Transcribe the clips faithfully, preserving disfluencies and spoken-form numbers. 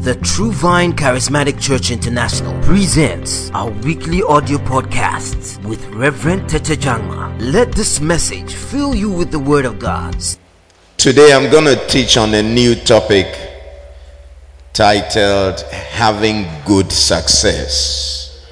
The True Vine Charismatic Church International presents our weekly audio podcasts with Reverend Tete Jangma. Let this message fill you with the Word of God. Today I'm going to teach on a new topic titled Having Good Success.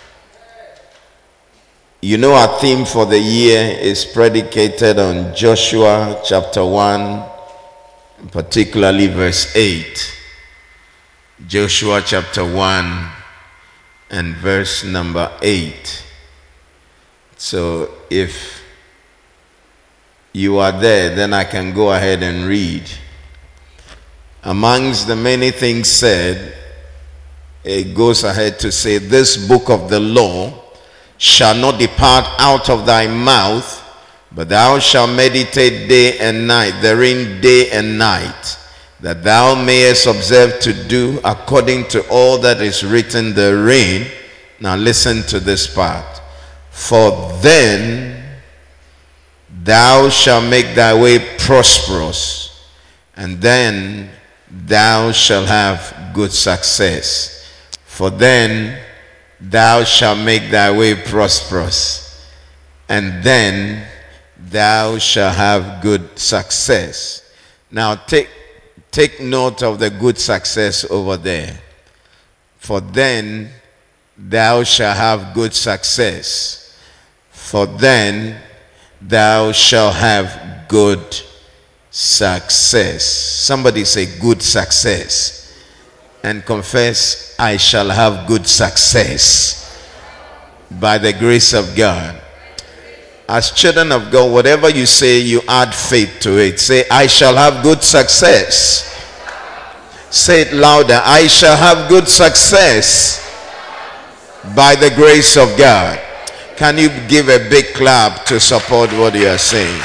You know, our theme for the year is predicated on Joshua chapter one, particularly verse eight. Joshua chapter one and verse number eight. So if you are there, then I can go ahead and read. Amongst the many things said, it goes ahead to say, this book of the law shall not depart out of thy mouth, but thou shalt meditate day and night, therein day and night, that thou mayest observe to do according to all that is written therein. Now listen to this part. For then thou shalt make thy way prosperous, and then thou shalt have good success. For then thou shalt make thy way prosperous, and then thou shalt have good success. Now take Take note of the good success over there. For then thou shalt have good success. For then thou shalt have good success. Somebody say good success. And confess, I shall have good success by the grace of God. As children of God, whatever you say, you add faith to it. Say, I shall have good success. Say it louder. I shall have good success by the grace of God. Can you give a big clap to support what you are saying?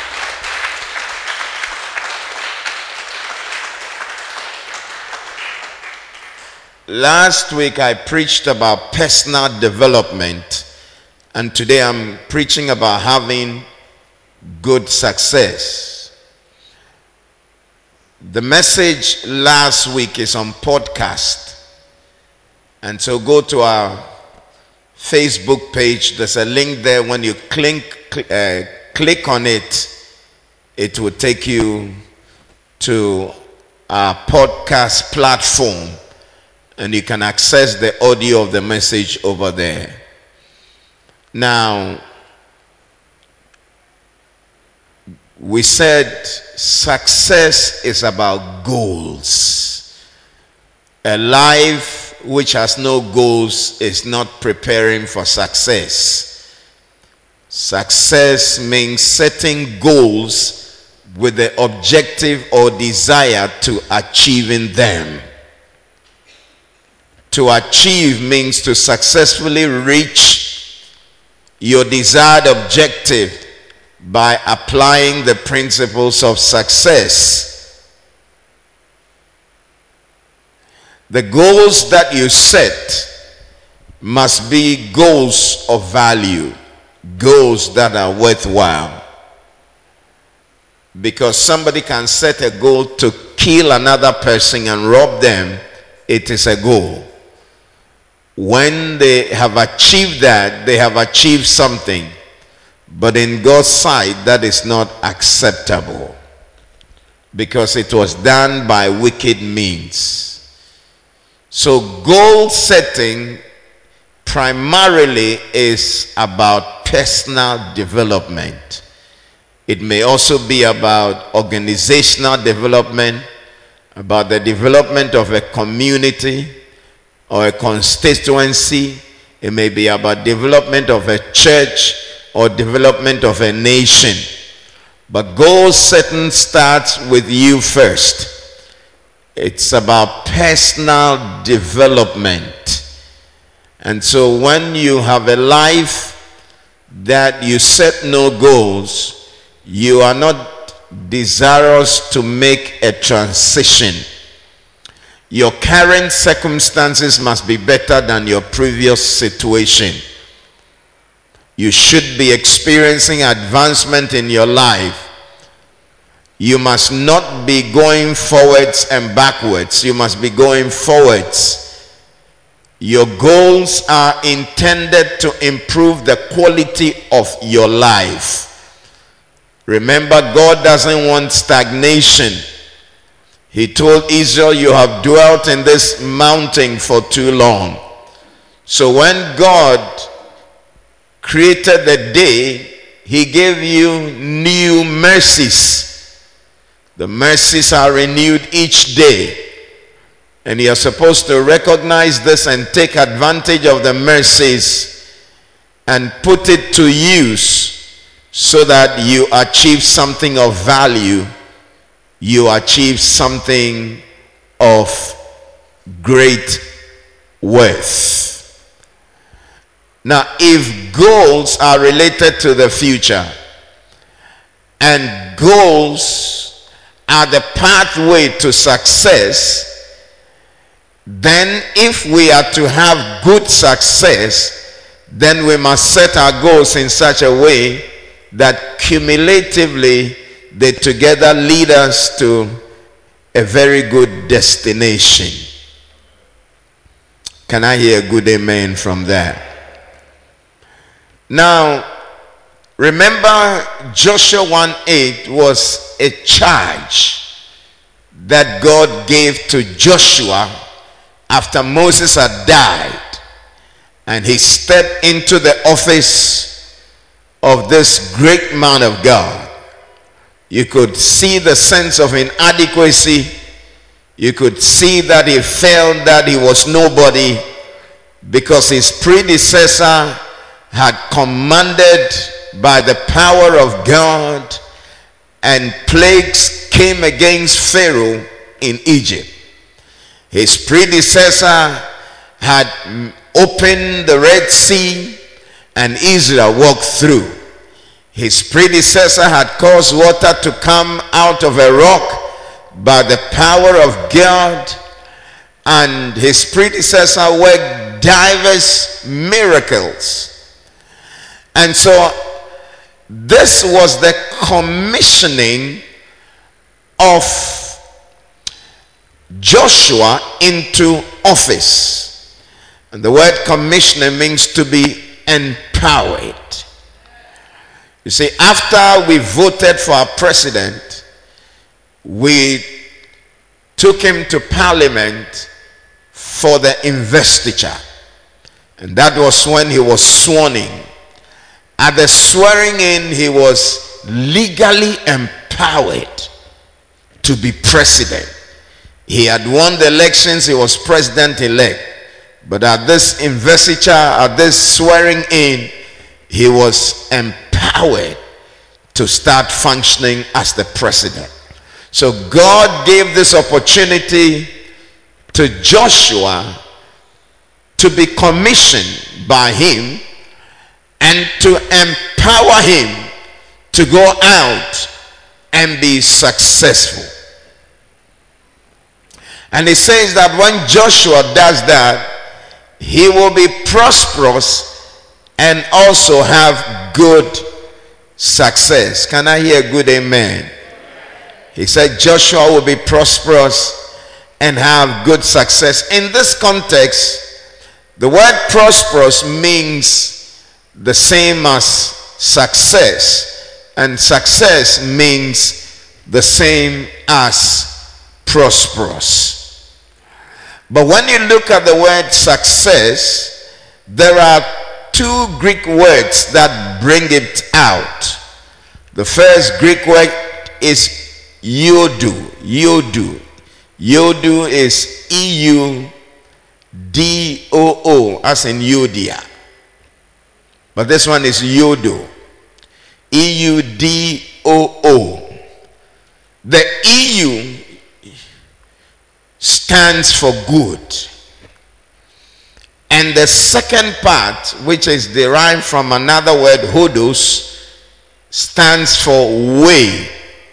Last week I preached about personal development. And today I'm preaching about having good success. The message last week is on podcast. And so go to our Facebook page. There's a link there. When you click, uh, click on it, it will take you to our podcast platform. And you can access the audio of the message over there. Now, we said success is about goals. A life which has no goals is not preparing for success. Success means setting goals with the objective or desire to achieving them. To achieve means to successfully reach your desired objective by applying the principles of success. The goals that you set must be goals of value, goals that are worthwhile. Because somebody can set a goal to kill another person and rob them, it is a goal. When they have achieved that, they have achieved something. But in God's sight, that is not acceptable. Because it was done by wicked means. So goal setting primarily is about personal development. It may also be about organizational development, about the development of a community or a constituency. It may be about development of a church or development of a nation. But goal setting starts with you first. It's about personal development. And so when you have a life that you set no goals, you are not desirous to make a transition. Your current circumstances must be better than your previous situation. You should be experiencing advancement in your life. You must not be going forwards and backwards. You must be going forwards. Your goals are intended to improve the quality of your life. Remember, God doesn't want stagnation. He told Israel, you have dwelt in this mountain for too long. So when God created the day, he gave you new mercies. The mercies are renewed each day. And you are supposed to recognize this and take advantage of the mercies and put it to use so that you achieve something of value. You achieve something of great worth. Now, if goals are related to the future and goals are the pathway to success, then if we are to have good success, then we must set our goals in such a way that cumulatively they together lead us to a very good destination. Can I hear a good amen from there? Now, remember Joshua one eight was a charge that God gave to Joshua after Moses had died, and he stepped into the office of this great man of God. You could see the sense of inadequacy. You could see that he felt that he was nobody because his predecessor had commanded by the power of God, and plagues came against Pharaoh in Egypt. His predecessor had opened the Red Sea and Israel walked through. His predecessor had caused water to come out of a rock by the power of God, and his predecessor worked diverse miracles. And so this was the commissioning of Joshua into office. And the word commissioning means to be empowered. You see, after we voted for our president, we took him to parliament for the investiture. And that was when he was sworn in. At the swearing in, he was legally empowered to be president. He had won the elections, he was president-elect. But at this investiture, at this swearing in, he was empowered to start functioning as the president. So God gave this opportunity to Joshua to be commissioned by him and to empower him to go out and be successful. And it says that when Joshua does that, he will be prosperous and also have good success. Can I hear a good amen? He said Joshua will be prosperous and have good success. In this context, the word prosperous means the same as success, and success means the same as prosperous. But when you look at the word success, there are two Greek words that bring it out. The first Greek word is yodu. Yodu. Yodu is E U D O O, as in Eudia. But this one is yodu. E U D O O. The E U stands for good. And the second part, which is derived from another word, hodos, stands for way,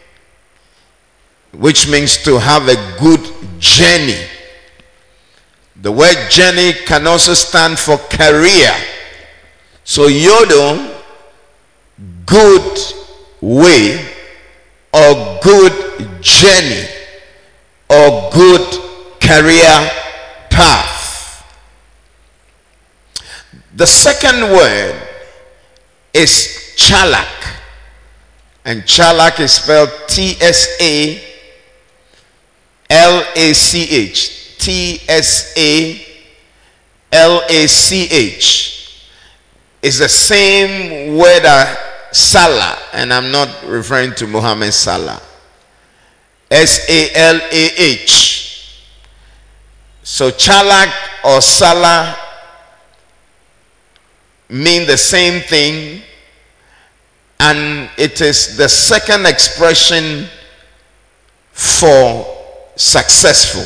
which means to have a good journey. The word journey can also stand for career. So yodo, good way, or good journey or good career path. The second word is chalak, and chalak is spelled T S A L A C H. T S A L A C H is the same word as Salah, and I'm not referring to Mohammed Salah. S A L A H. So chalak or Salah mean the same thing, and it is the second expression for successful.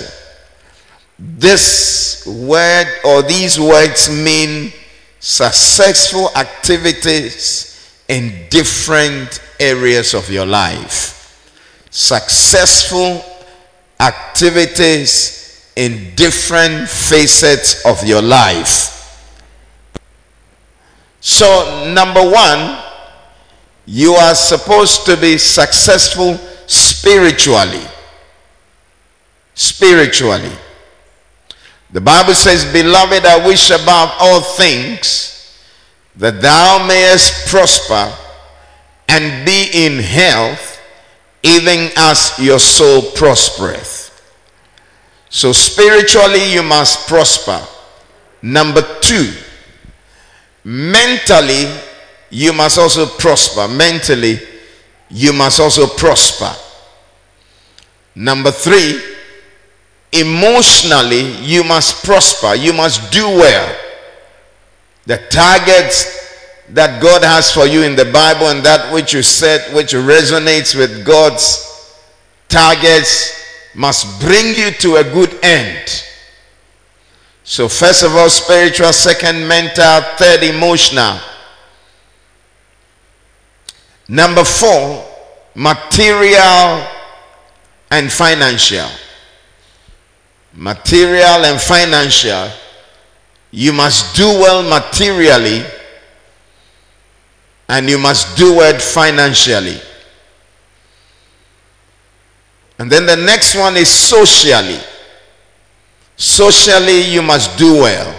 This word or these words mean successful activities in different areas of your life. Successful activities in different facets of your life. So, number one, you are supposed to be successful spiritually. Spiritually. The Bible says, "Beloved, I wish above all things that thou mayest prosper and be in health, even as your soul prospereth." So spiritually you must prosper. Number two, mentally you must also prosper. Mentally you must also prosper. Number three, emotionally you must prosper. You must do well. The targets that God has for you in the Bible and that which you set, which resonates with God's targets, must bring you to a good end. So first of all, spiritual, second mental, third emotional. Number four, material and financial. Material and financial. You must do well materially, and you must do well financially. And then the next one is socially. Socially you must do well.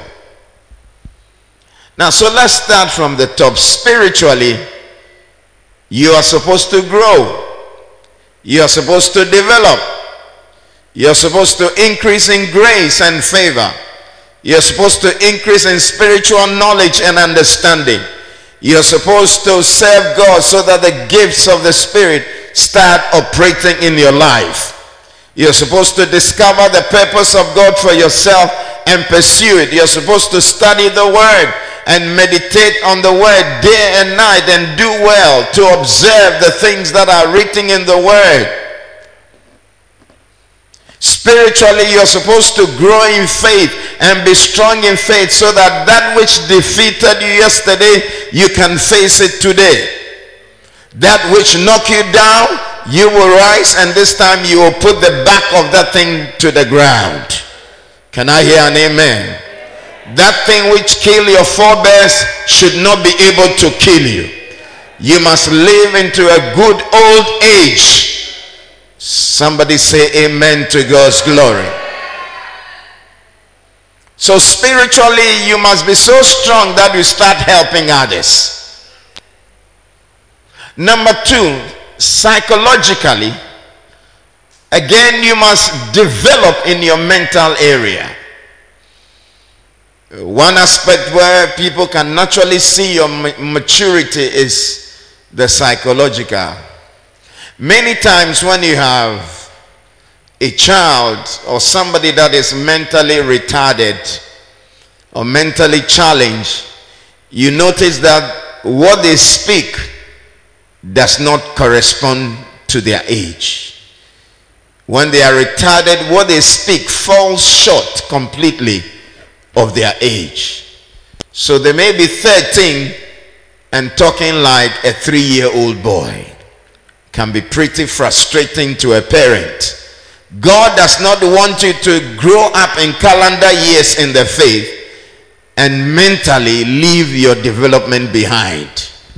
Now, so let's start from the top. Spiritually, you are supposed to grow. You are supposed to develop. You are supposed to increase in grace and favor. You're supposed to increase in spiritual knowledge and understanding. You're supposed to serve God so that the gifts of the Spirit start operating in your life. You're supposed to discover the purpose of God for yourself and pursue it. You're supposed to study the Word and meditate on the Word day and night and do well to observe the things that are written in the Word. Spiritually, you're supposed to grow in faith and be strong in faith so that that which defeated you yesterday, you can face it today. That which knocked you down, you will rise, and this time you will put the back of that thing to the ground. Can I hear an amen? That thing which killed your forebears should not be able to kill you. You must live into a good old age. Somebody say amen to God's glory. So spiritually you must be so strong that you start helping others. Number two, psychologically, again you must develop in your mental area. One aspect where people can naturally see your maturity is the psychological. Many times when you have a child or somebody that is mentally retarded or mentally challenged, you notice that what they speak does not correspond to their age. When they are retarded, what they speak falls short completely of their age. So they may be thirteen and talking like a three-year-old boy. Can be pretty frustrating to a parent. God does not want you to grow up in calendar years in the faith and mentally leave your development behind.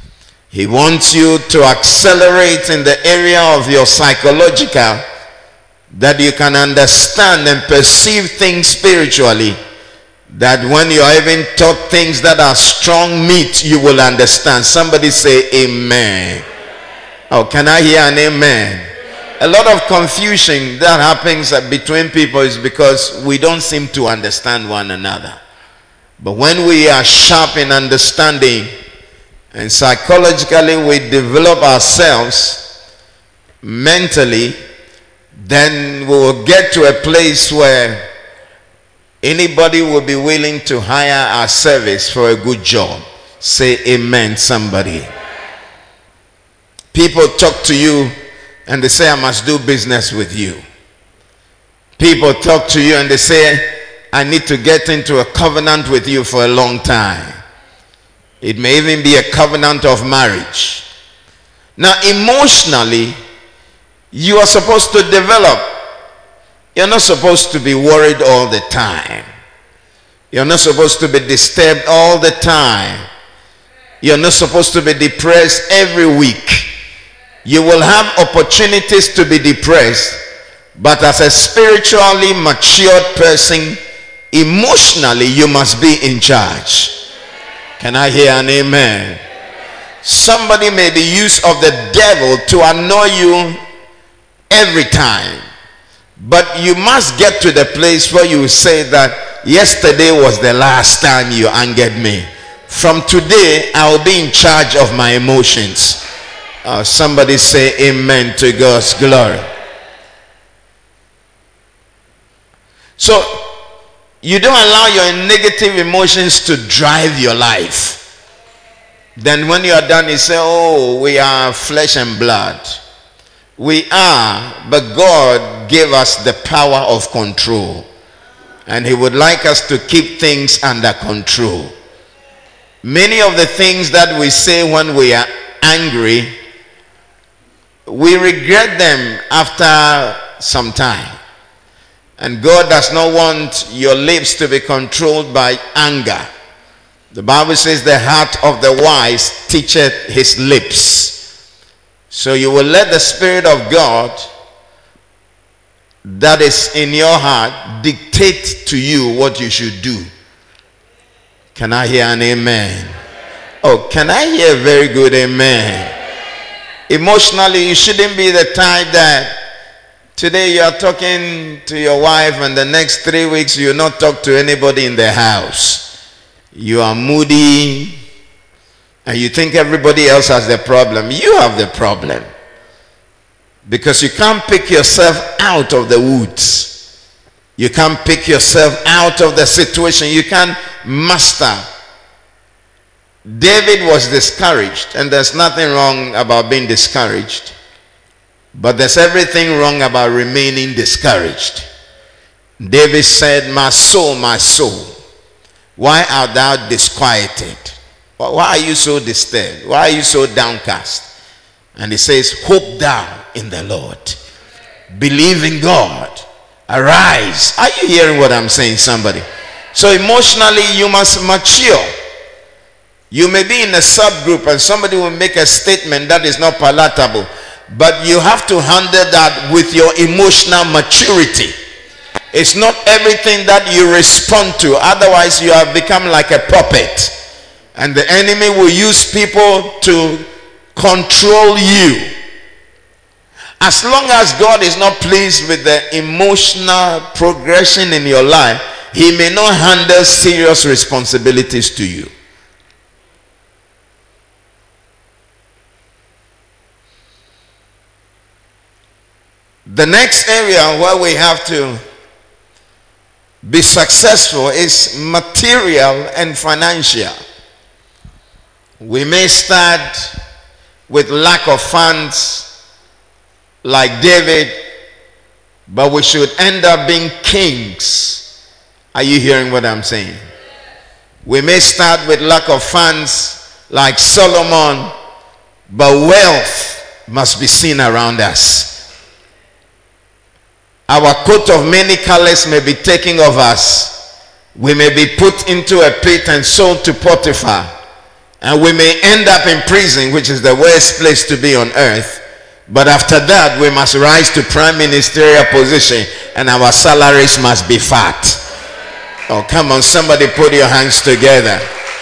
He wants you to accelerate in the area of your psychological, that you can understand and perceive things spiritually, that when you are even taught things that are strong meat, you will understand. Somebody say amen. Oh, can I hear an amen? A lot of confusion that happens between people is because we don't seem to understand one another. But when we are sharp in understanding and psychologically we develop ourselves mentally, then we will get to a place where anybody will be willing to hire our service for a good job. Say amen, somebody. People talk to you and they say, I must do business with you. People talk to you and they say, I need to get into a covenant with you for a long time. It may even be a covenant of marriage. Now, emotionally, you are supposed to develop. You're not supposed to be worried all the time. You're not supposed to be disturbed all the time. You're not supposed to be depressed every week. You will have opportunities to be depressed, but as a spiritually matured person, emotionally you must be in charge. Can I hear an amen? Somebody may be used of the devil to annoy you every time, but you must get to the place where you say that yesterday was the last time you angered me. From today I will be in charge of my emotions. Uh, somebody say amen to God's glory. So you don't allow your negative emotions to drive your life. Then when you are done, you say, oh, we are flesh and blood. We are, but God gave us the power of control, and he would like us to keep things under control. Many of the things that we say when we are angry, we regret them after some time. And God does not want your lips to be controlled by anger. The Bible says the heart of the wise teacheth his lips. So you will let the Spirit of God that is in your heart dictate to you what you should do. Can I hear an amen? Oh, can I hear a very good amen? Emotionally, you shouldn't be the type that today you are talking to your wife and the next three weeks you will not talk to anybody in the house. You are moody and you think everybody else has the problem. You have the problem, because you can't pick yourself out of the woods. You can't pick yourself out of the situation. You can't master. David was discouraged, and there's nothing wrong about being discouraged, but there's everything wrong about remaining discouraged. David said, my soul, my soul, why art thou disquieted? Why are you so disturbed? Why are you so downcast? And he says, hope thou in the Lord. Believe in God. Arise. Are you hearing what I'm saying, somebody? So emotionally, you must mature. You may be in a subgroup and somebody will make a statement that is not palatable, but you have to handle that with your emotional maturity. It's not everything that you respond to. Otherwise, you have become like a puppet, and the enemy will use people to control you. As long as God is not pleased with the emotional progression in your life, he may not handle serious responsibilities to you. The next area where we have to be successful is material and financial. We may start with lack of funds like David, but we should end up being kings. Are you hearing what I'm saying? We may start with lack of funds like Solomon, but wealth must be seen around us. Our coat of many colors may be taken of us. We may be put into a pit and sold to Potiphar. And we may end up in prison, which is the worst place to be on earth. But after that, we must rise to prime ministerial position, and our salaries must be fat. Oh, come on, somebody put your hands together.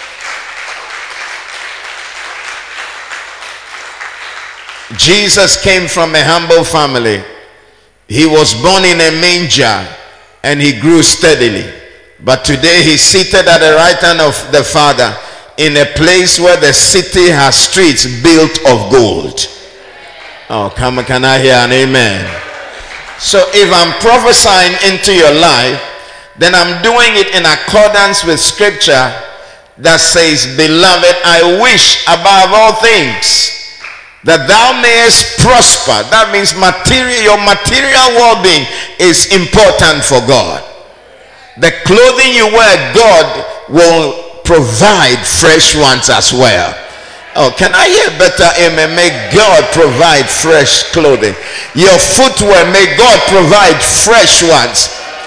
Jesus came from a humble family. He was born in a manger, and he grew steadily. But today he's seated at the right hand of the Father in a place where the city has streets built of gold. Oh, come on, can I hear an amen? So if I'm prophesying into your life, then I'm doing it in accordance with scripture that says, beloved, I wish above all things that thou mayest prosper. That means material, your material well-being is important for God. The clothing you wear, God will provide fresh ones as well. Oh, can I hear better amen? May God provide fresh clothing. Your footwear, may God provide fresh ones.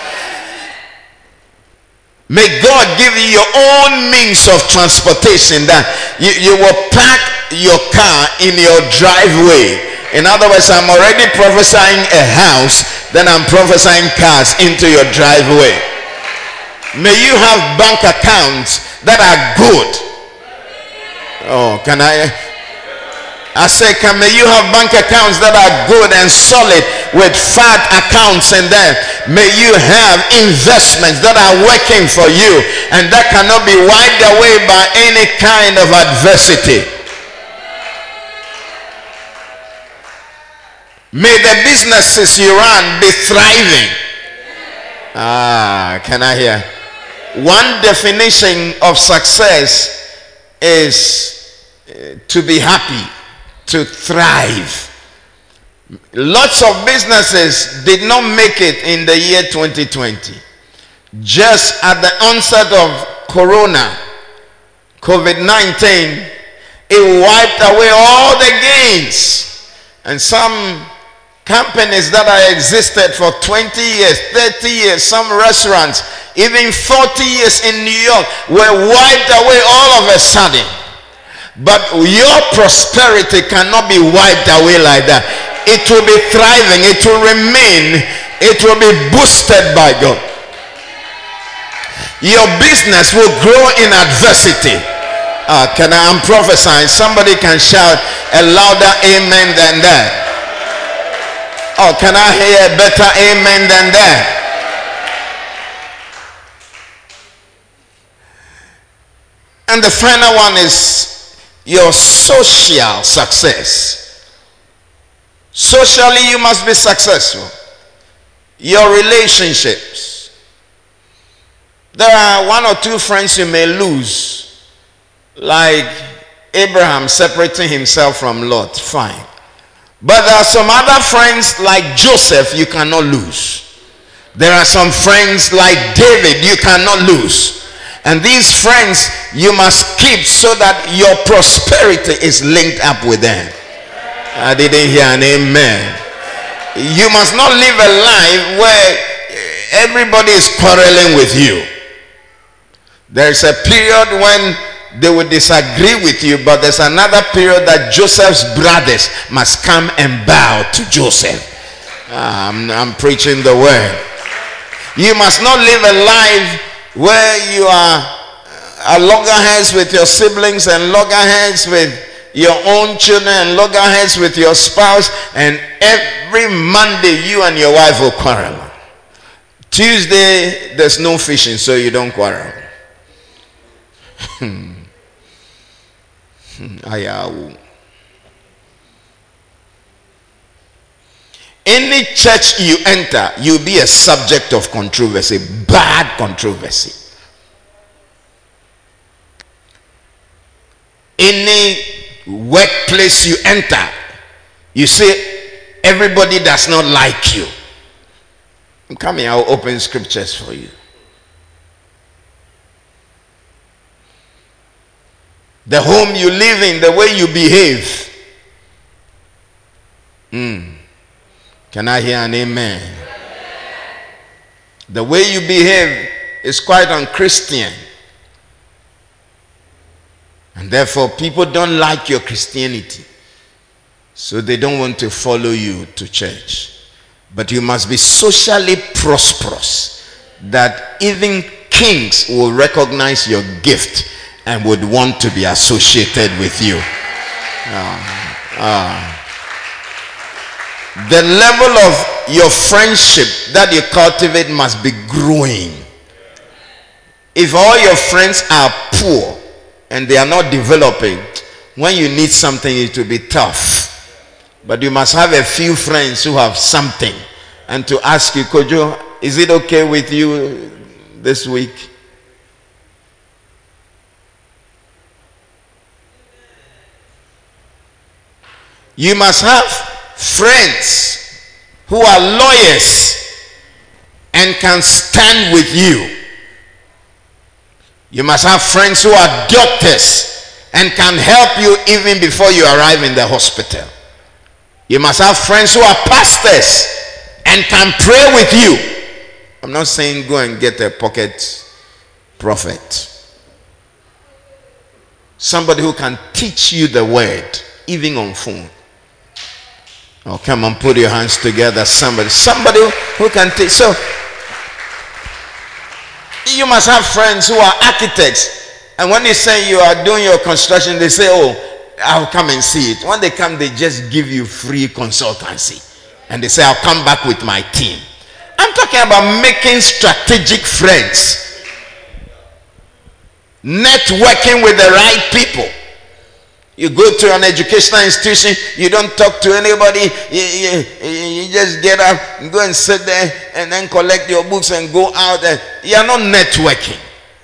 May God give you your own means of transportation, that you, you will park your car in your driveway. In other words, I'm already prophesying a house, then I'm prophesying cars into your driveway. May you have bank accounts that are good. Oh, can I? I say, can may you have bank accounts that are good and solid with fat accounts, and then may you have investments that are working for you and that cannot be wiped away by any kind of adversity. May the businesses you run be thriving. Ah, can I hear? One definition of success is to be happy, to thrive. Lots of businesses did not make it in the year twenty twenty. Just at the onset of Corona, COVID nineteen, it wiped away all the gains. And some companies that have existed for twenty years, thirty years, some restaurants, even forty years in New York, were wiped away all of a sudden. But your prosperity cannot be wiped away like that. It will be thriving, it will remain, it will be boosted by God. Your business will grow in adversity. Uh, can I, I'm prophesying. Somebody can shout a louder amen than that. Oh, can I hear a better amen than that? And the final one is your social success. Socially, you must be successful. Your relationships. There are one or two friends you may lose, like Abraham separating himself from Lot. Fine. But there are some other friends like Joseph you cannot lose. There are some friends like David you cannot lose. And these friends you must keep so that your prosperity is linked up with them. I didn't hear an amen. You must not live a life where everybody is quarreling with you. There's a period when they will disagree with you, but there's another period that Joseph's brothers must come and bow to Joseph. I'm, I'm preaching the word. You must not live a life where you are at loggerheads with your siblings and loggerheads with your own children and loggerheads with your spouse, and every Monday you and your wife will quarrel. Tuesday there's no fishing, so you don't quarrel. Any church you enter, you'll be a subject of controversy, bad controversy. Any workplace you enter, you see everybody does not like you. I'm coming, I'll open scriptures for you. The home you live in, the way you behave. Mm. Can I hear an amen? The way you behave is quite unchristian. And therefore, people don't like your Christianity. So they don't want to follow you to church. But you must be socially prosperous, that even kings will recognize your gift and would want to be associated with you. Ah, ah. The level of your friendship that you cultivate must be growing. If all your friends are poor and they are not developing, when you need something it will be tough. But you must have a few friends who have something, and to ask you, Kojo, is it okay with you this week? You must have friends who are lawyers and can stand with you. You must have friends who are doctors and can help you even before you arrive in the hospital. You must have friends who are pastors and can pray with you. I'm not saying go and get a pocket prophet. Somebody who can teach you the word, even on phone. Oh, come on, put your hands together. Somebody, somebody who can teach. So, you must have friends who are architects. And when they say you are doing your construction, they say, oh, I'll come and see it. When they come, they just give you free consultancy. And they say, I'll come back with my team. I'm talking about making strategic friends. Networking with the right people. You go to an educational institution, you don't talk to anybody, you, you, you just get up and go and sit there and then collect your books and go out. And you are not networking.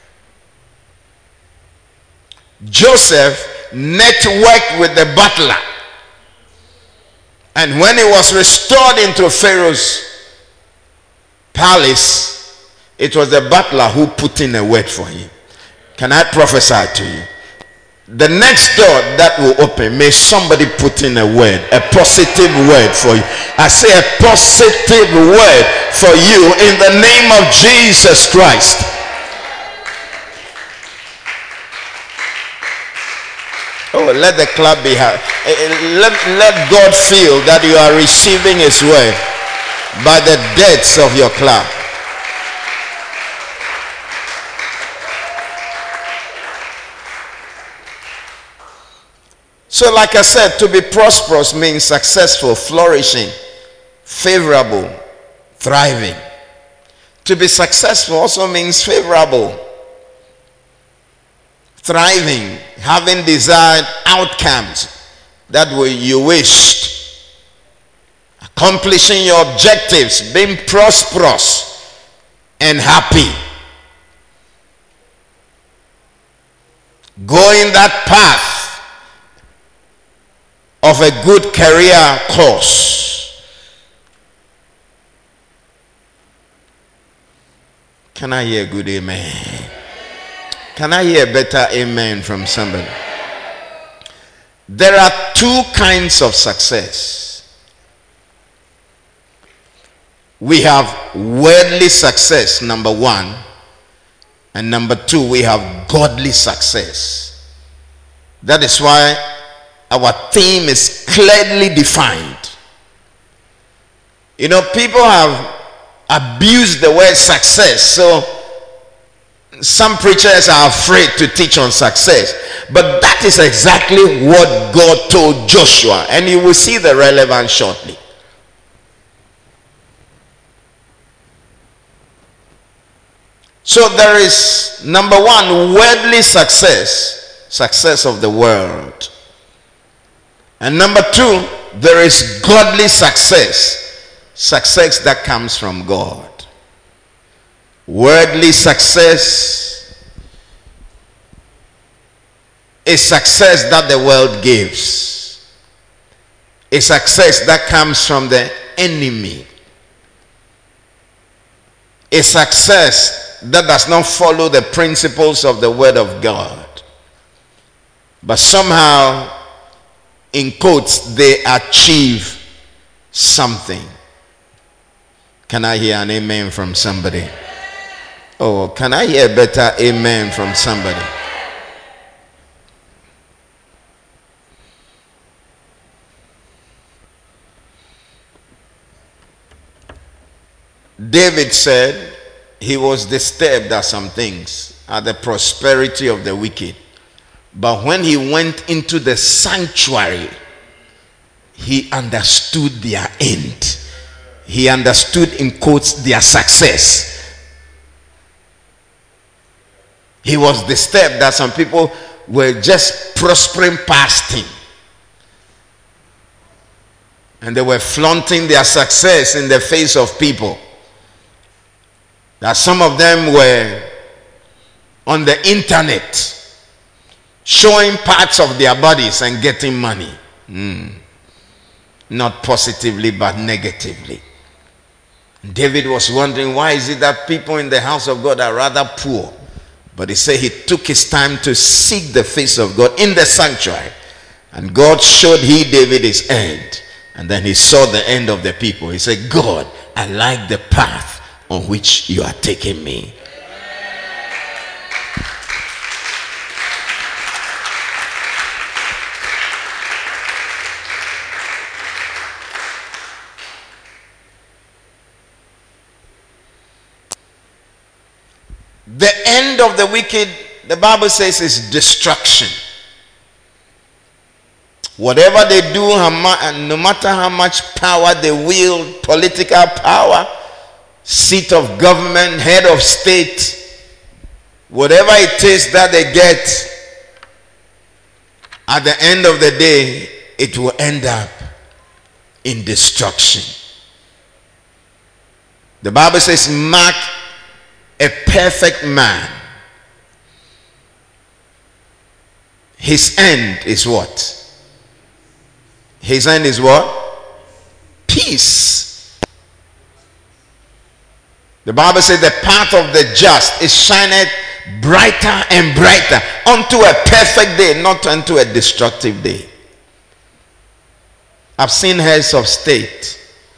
Joseph networked with the butler, and when he was restored into Pharaoh's palace, it was the butler who put in a word for him. Can I prophesy to you? The next door that will open, may somebody put in a word, a positive word for you. I say a positive word for you in the name of Jesus Christ. Oh, let the clap be hard. Let, let God feel that you are receiving his word by the depths of your clap. So like I said, to be prosperous means successful, flourishing, favorable, thriving. To be successful also means favorable, thriving, having desired outcomes that way you wished, accomplishing your objectives, being prosperous and happy, going that path of a good career course. Can I hear a good amen? Can I hear a better amen from somebody? There are two kinds of success. We have worldly success, number one, and number two, we have godly success. That is why our theme is clearly defined. You know, people have abused the word success, so some preachers are afraid to teach on success. But that is exactly what God told Joshua, and you will see the relevance shortly. So there is, number one, worldly success, success of the world. And number two, there is godly success, success that comes from God. Worldly success is success that the world gives, a success that comes from the enemy, a success that does not follow the principles of the word of God, but somehow, in quotes, they achieve something. Can I hear an amen from somebody? Oh, can I hear a better amen from somebody? David said he was disturbed at some things, at the prosperity of the wicked. But when he went into the sanctuary, he understood their end. He understood, in quotes, their success. He was disturbed that some people were just prospering past him. And they were flaunting their success in the face of people. That some of them were on the internet showing parts of their bodies and getting money. Mm. Not positively, but negatively. David was wondering, why is it that people in the house of God are rather poor? But he said he took his time to seek the face of God in the sanctuary. And God showed he, David, his end. And then he saw the end of the people. He said, God, I like the path on which you are taking me. The end of the wicked, the Bible says, is destruction. Whatever they do, no matter how much power they wield, political power, seat of government, head of state, whatever it is that they get, at the end of the day, it will end up in destruction. The Bible says, mark a perfect man. His end is what? His end is what? Peace. The Bible says the path of the just is shineth brighter and brighter unto a perfect day, not unto a destructive day. I've seen heads of state.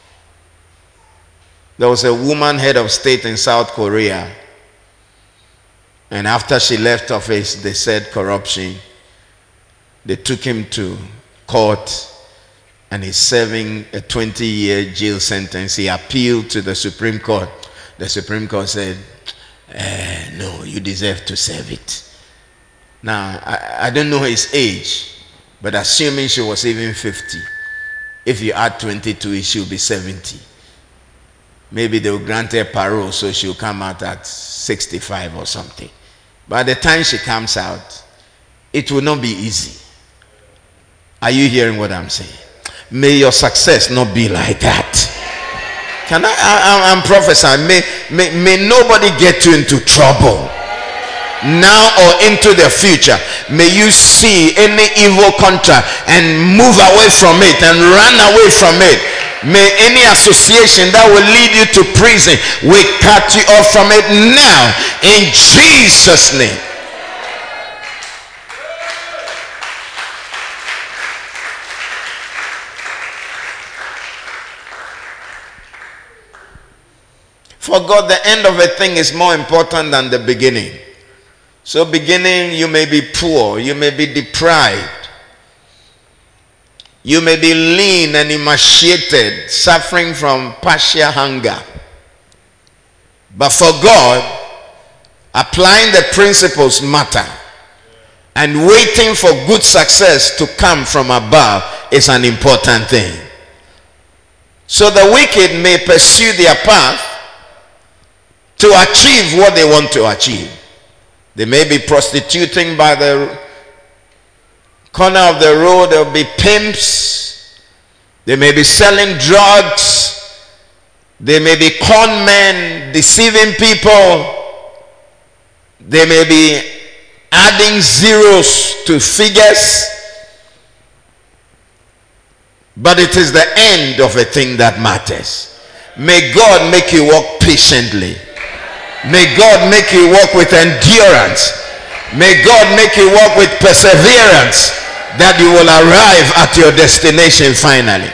There was a woman head of state in South Korea, and after she left office, they said corruption. They took him to court, and he's serving a twenty-year jail sentence. He appealed to the Supreme Court. The Supreme Court said, eh, no, you deserve to serve it. Now, I, I don't know his age, but assuming she was even fifty, if you add twenty-two, she'll be seventy. Maybe they'll grant her parole, so she'll come out at sixty-five or something. By the time she comes out, it will not be easy. Are you hearing what I'm saying? May your success not be like that. Can I, I I'm prophesying, may, may, may nobody get you into trouble now or into the future. May you see any evil contract and move away from it and run away from it. May any association that will lead you to prison, we cut you off from it now in Jesus' name. For God, the end of a thing is more important than the beginning. So beginning, you may be poor, you may be deprived, you may be lean and emaciated, suffering from partial hunger. But for God, applying the principles matter, and waiting for good success to come from above is an important thing. So the wicked may pursue their path to achieve what they want to achieve. They may be prostituting by the corner of the road. There will be pimps. They may be selling drugs. They may be con men deceiving people. They may be adding zeros to figures. But it is the end of a thing that matters. May God make you walk patiently. May God make you walk with endurance. May God make you walk with perseverance, that you will arrive at your destination finally.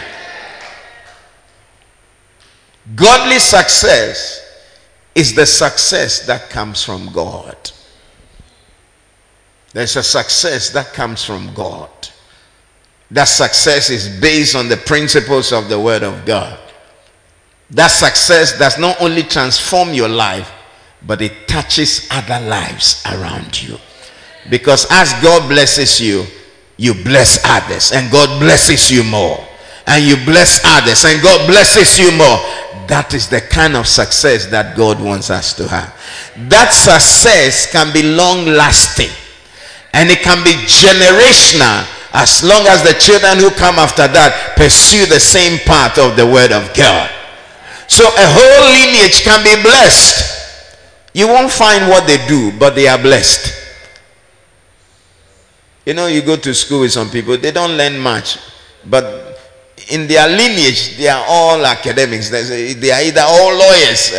Godly success is the success that comes from God. There's a success that comes from God. That success is based on the principles of the Word of God. That success does not only transform your life, but it touches other lives around you. Because as God blesses you, you bless others, and God blesses you more. And you bless others, and God blesses you more. That is the kind of success that God wants us to have. That success can be long lasting, and it can be generational, as long as the children who come after that pursue the same path of the word of God. So a whole lineage can be blessed. You won't find what they do, but they are blessed. You know, you go to school with some people, they don't learn much, but in their lineage, they are all academics. They are either all lawyers.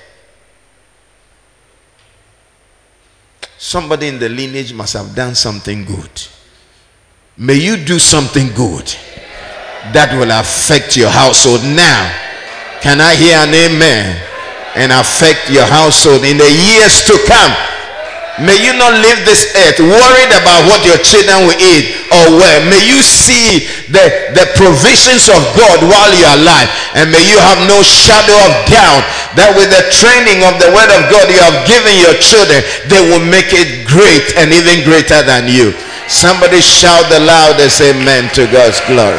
Somebody in the lineage must have done something good. May you do something good that will affect your household now. Can I hear an amen? And affect your household in the years to come. May you not leave this earth worried about what your children will eat or wear. May you see the, the provisions of God while you are alive. And may you have no shadow of doubt that with the training of the word of God you have given your children, they will make it great and even greater than you. Somebody shout the loudest amen to God's glory.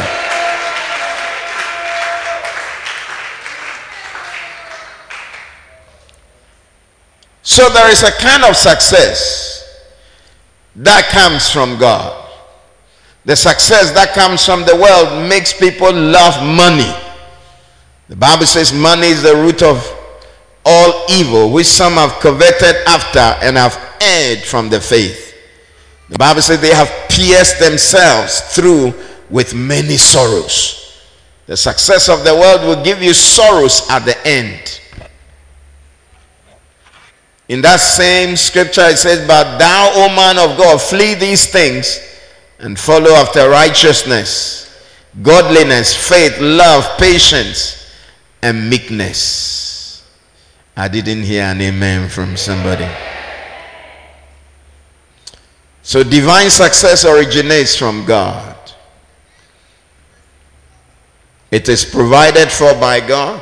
So there is a kind of success that comes from God. The success that comes from the world makes people love money. The Bible says money is the root of all evil, which some have coveted after and have erred from the faith. The Bible says they have pierced themselves through with many sorrows. The success of the world will give you sorrows at the end. In that same scripture it says, but thou, O man of God, flee these things and follow after righteousness, godliness, faith, love, patience, and meekness. I didn't hear an amen from somebody. So divine success originates from God. It is provided for by God.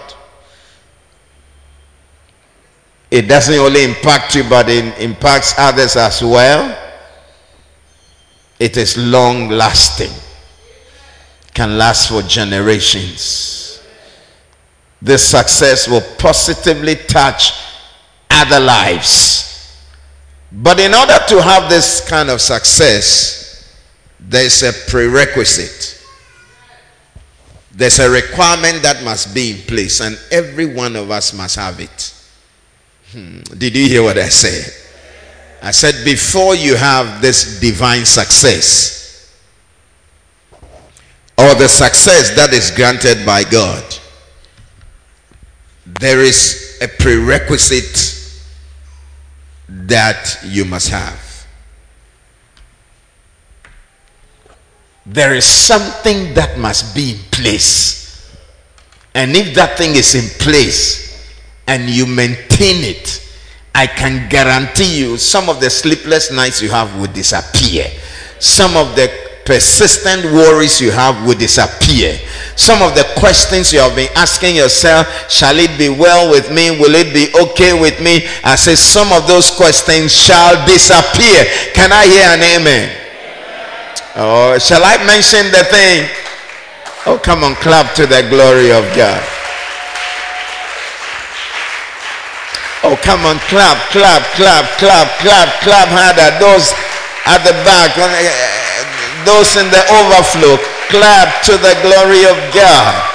It doesn't only impact you, but it impacts others as well. It is long lasting. Can last for generations. This success will positively touch other lives. But in order to have this kind of success, there's a prerequisite. There's a requirement that must be in place, and every one of us must have it. Hmm. Did you hear what I said? I said before you have this divine success, or the success that is granted by God, there is a prerequisite that you must have. There is something that must be in place. And if that thing is in place and you maintain it, I can guarantee you some of the sleepless nights you have will disappear. Some of the persistent worries you have will disappear. Some of the questions you have been asking yourself, shall it be well with me? Will it be okay with me? I say some of those questions shall disappear. Can I hear an amen? Oh, shall I mention the thing? Oh, come on, clap to the glory of God. Oh, come on, clap, clap, clap, clap, clap, clap harder. Those at the back, those in the overflow, clap to the glory of God.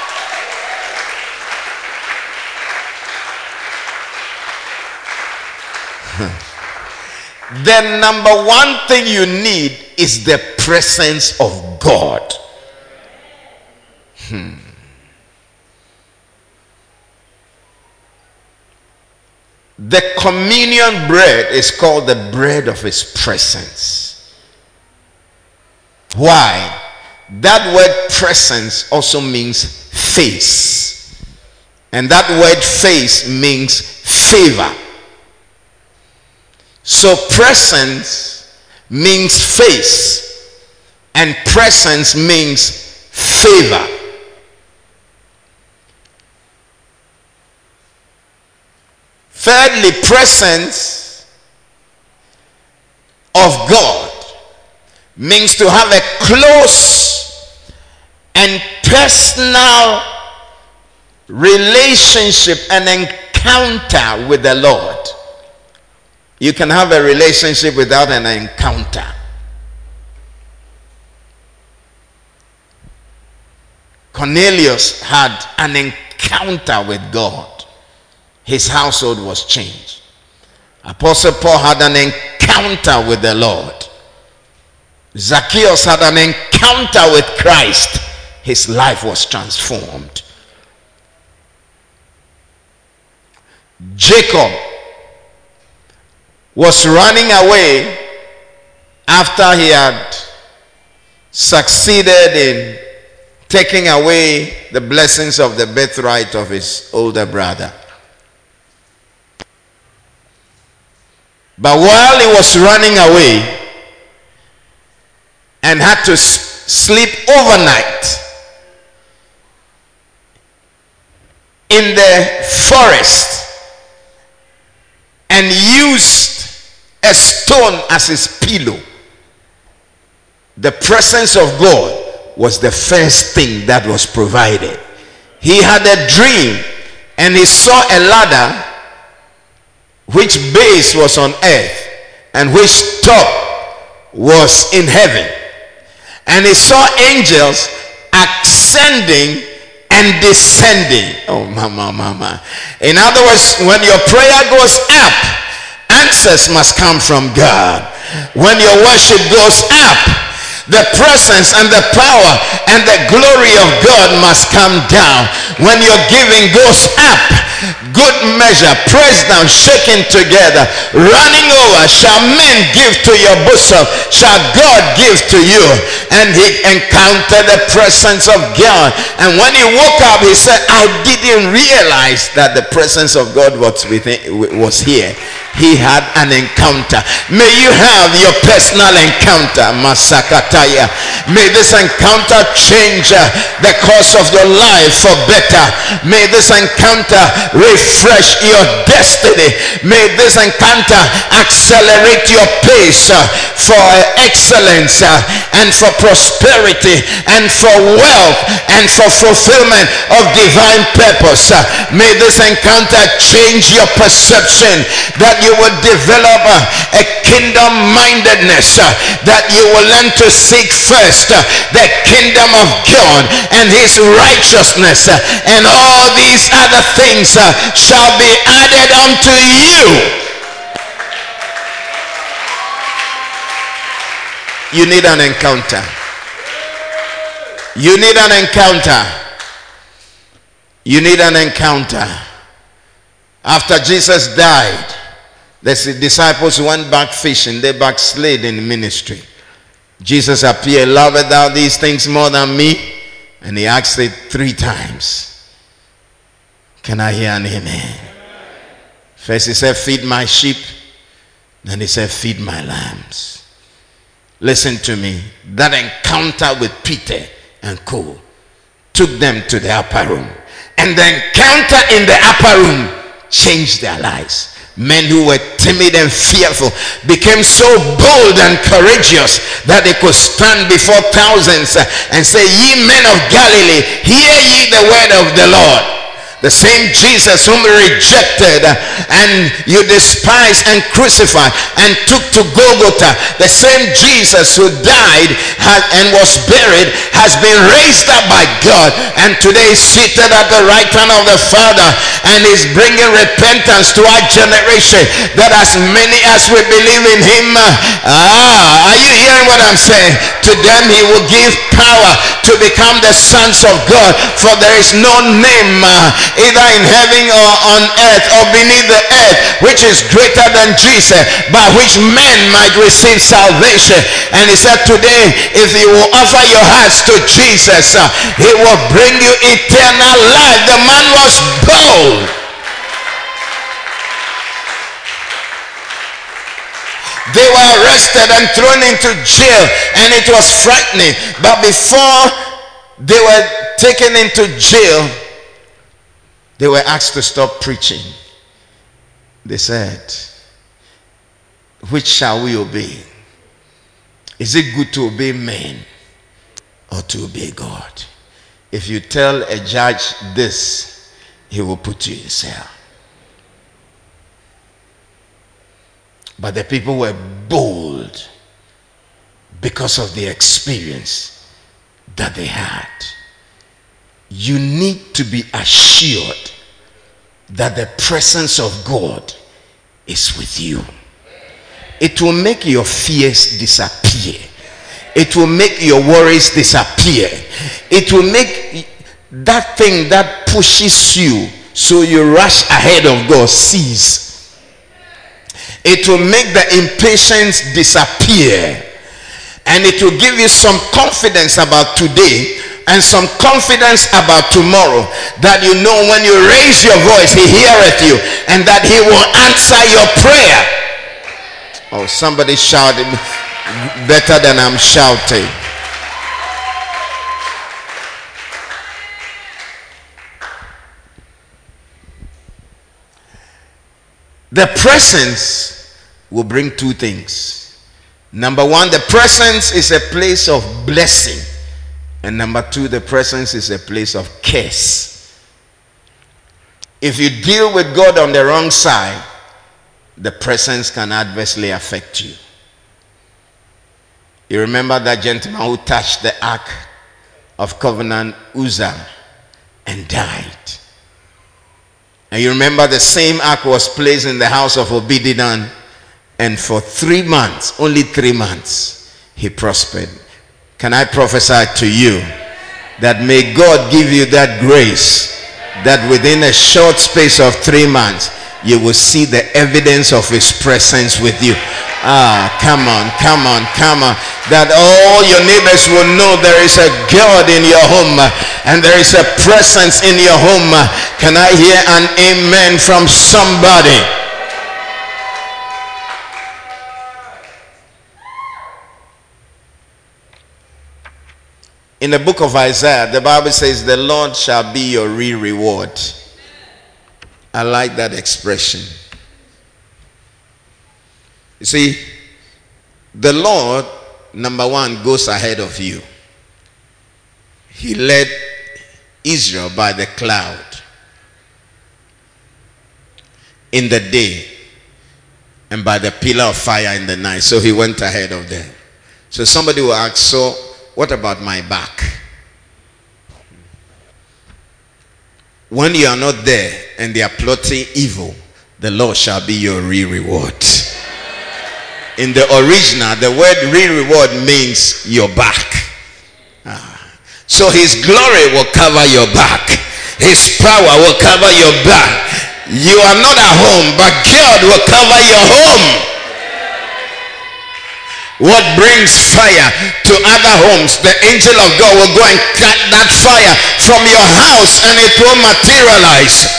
The number one thing you need is the presence of God. Hmm. The communion bread is called the bread of his presence. Why? That word presence also means face. And that word face means favor. So presence means face, and presence means favor. Thirdly, presence of God means to have a close and personal relationship and encounter with the Lord. You can have a relationship without an encounter. Cornelius had an encounter with God. His household was changed. Apostle Paul had an encounter with the Lord. Zacchaeus had an encounter with Christ. His life was transformed. Jacob was running away after he had succeeded in taking away the blessings of the birthright of his older brother. But while he was running away and had to sleep overnight in the forest and used a stone as his pillow, the presence of God was the first thing that was provided. He had a dream and he saw a ladder which base was on earth and which top was in heaven. And he saw angels ascending and descending. Oh, mama, mama. In other words, when your prayer goes up, answers must come from God. When your worship goes up, the presence and the power and the glory of God must come down. When your giving goes up, good measure, pressed down, shaken together, running over, shall men give to your bosom, shall God give to you. And he encountered the presence of God. And when he woke up, he said, I didn't realize that the presence of God was within, was here. He had an encounter. May you have your personal encounter, Masakataya. May this encounter change uh, the course of your life for better. May this encounter refresh your destiny. May this encounter accelerate your pace uh, for excellence uh, and for prosperity and for wealth and for fulfillment of divine purpose. Uh, may this encounter change your perception, that you will develop uh, a kingdom mindedness, uh, that you will learn to seek first uh, the kingdom of God and his righteousness, uh, and all these other things uh, shall be added unto you. You need an encounter. You need an encounter. You need an encounter. After Jesus died, the disciples went back fishing. They backslid in ministry. Jesus appeared, lovest thou these things more than me? And he asked it three times. Can I hear an amen? First he said, feed my sheep. Then he said, feed my lambs. Listen to me. That encounter with Peter and co took them to the upper room. And the encounter in the upper room changed their lives. Men who were timid and fearful became so bold and courageous that they could stand before thousands and say, ye men of Galilee, hear ye the word of the Lord. The same Jesus whom you rejected and you despised and crucified and took to Golgotha, the same Jesus who died and was buried has been raised up by God, and today is seated at the right hand of the Father and is bringing repentance to our generation, that as many as we believe in him, ah, are you hearing what I'm saying? To them he will give power to become the sons of God, for there is no name uh, either in heaven or on earth or beneath the earth which is greater than Jesus, by which men might receive salvation. And he said, today if you will offer your hearts to Jesus, uh, he will bring you eternal life. The man was bold. They were arrested and thrown into jail, and it was frightening. But before they were taken into jail, they were asked to stop preaching. They said, which shall we obey? Is it good to obey men or to obey God? If you tell a judge this, he will put you in cell. But the people were bold because of the experience that they had. You need to be assured that the presence of God is with you. It will make your fears disappear. It will make your worries disappear. It will make that thing that pushes you so you rush ahead of God cease. It will make the impatience disappear. And it will give you some confidence about today and some confidence about tomorrow, that you know when you raise your voice, he heareth you, and that he will answer your prayer. Oh, somebody shouted better than I'm shouting. The presence will bring two things. Number one, the presence is a place of blessing. And number two, the presence is a place of curse. If you deal with God on the wrong side, the presence can adversely affect you. You remember that gentleman who touched the ark of covenant, Uzzah, and died. And you remember the same ark was placed in the house of Obed-Edom, and for three months, only three months, he prospered. Can I prophesy to you that may God give you that grace, that within a short space of three months, you will see the evidence of his presence with you. Ah, come on, come on, come on. That all your neighbors will know there is a God in your home and there is a presence in your home. Can I hear an amen from somebody? In the book of Isaiah, the Bible says, the Lord shall be your real reward. I like that expression. You see, the Lord, number one, goes ahead of you. He led Israel by the cloud in the day and by the pillar of fire in the night. So he went ahead of them. So somebody will ask, so what about my back? When you are not there and they are plotting evil, the Lord shall be your real reward. In the original, the word real reward means your back. Ah. So his glory will cover your back. His power will cover your back. You are not at home, but God will cover your home. What brings fire to other homes, the angel of God will go and cut that fire from your house and it will materialize.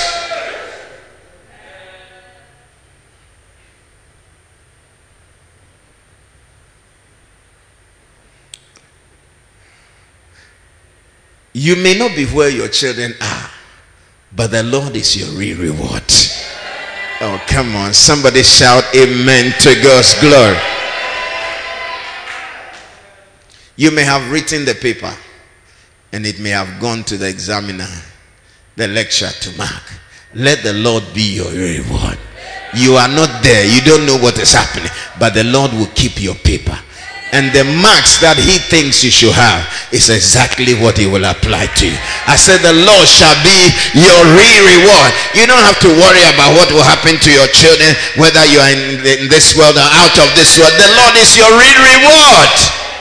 You may not be where your children are, but the Lord is your real reward. Oh, come on. Somebody shout amen to God's glory. You may have written the paper and it may have gone to the examiner, the lecturer to mark. Let the Lord be your reward. You are not there. You don't know what is happening, but the Lord will keep your paper. And the marks that he thinks you should have is exactly what he will apply to you. I said the Lord shall be your real reward. You don't have to worry about what will happen to your children, whether you are in, in this world or out of this world. The Lord is your real reward.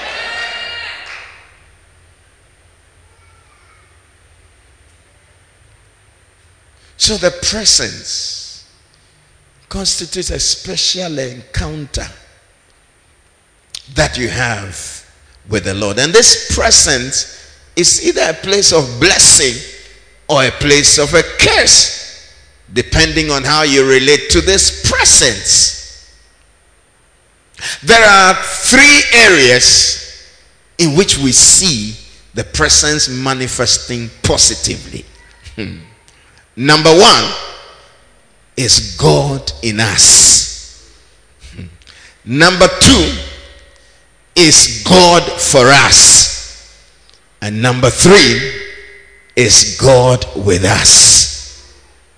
So the presence constitutes a special encounter that you have with the Lord. And this presence is either a place of blessing or a place of a curse, depending on how you relate to this presence. There are three areas in which we see the presence manifesting positively. Hmm. Number one, is God in us. Number two is God for us. And number three is God with us.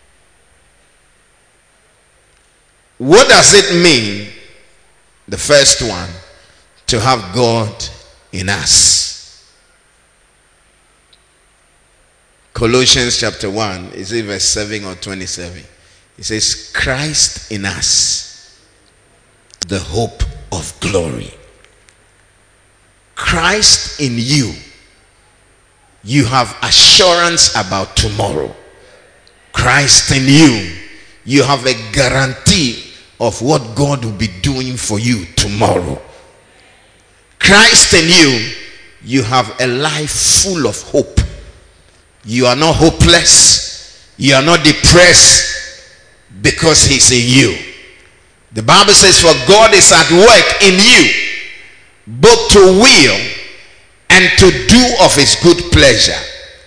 What does it mean, the first one, to have God in us? Colossians chapter one, is it verse seven or twenty-seven? It says, Christ in us, the hope of glory. Christ in you, you have assurance about tomorrow. Christ in you, you have a guarantee of what God will be doing for you tomorrow. Christ in you, you have a life full of hope. You are not hopeless. You are not depressed because he's in you. The Bible says, for God is at work in you, both to will and to do of his good pleasure.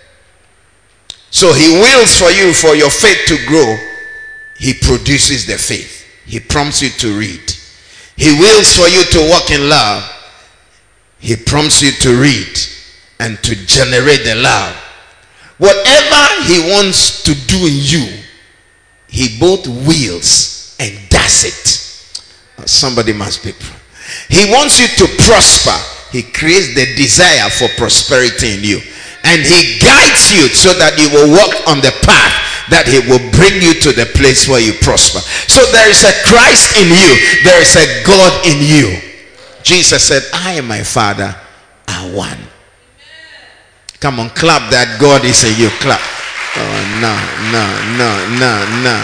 So he wills for you, for your faith to grow. He produces the faith. He prompts you to read. He wills for you to walk in love. He prompts you to read and to generate the love. Whatever he wants to do in you, he both wills and does it. Somebody must be. He wants you to prosper. He creates the desire for prosperity in you. And he guides you so that you will walk on the path that he will bring you to the place where you prosper. So there is a Christ in you. There is a God in you. Jesus said, I and my Father are one. Come on, clap that God is in you. Clap. Oh, no, no, no, no, no.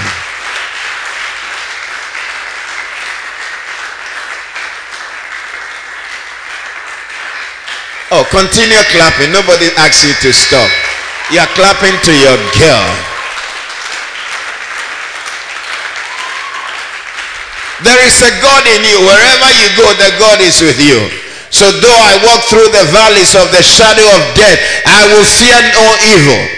Oh, continue clapping. Nobody asks you to stop. You are clapping to your girl. There is a God in you. Wherever you go, the God is with you. So though I walk through the valleys of the shadow of death, I will fear no evil.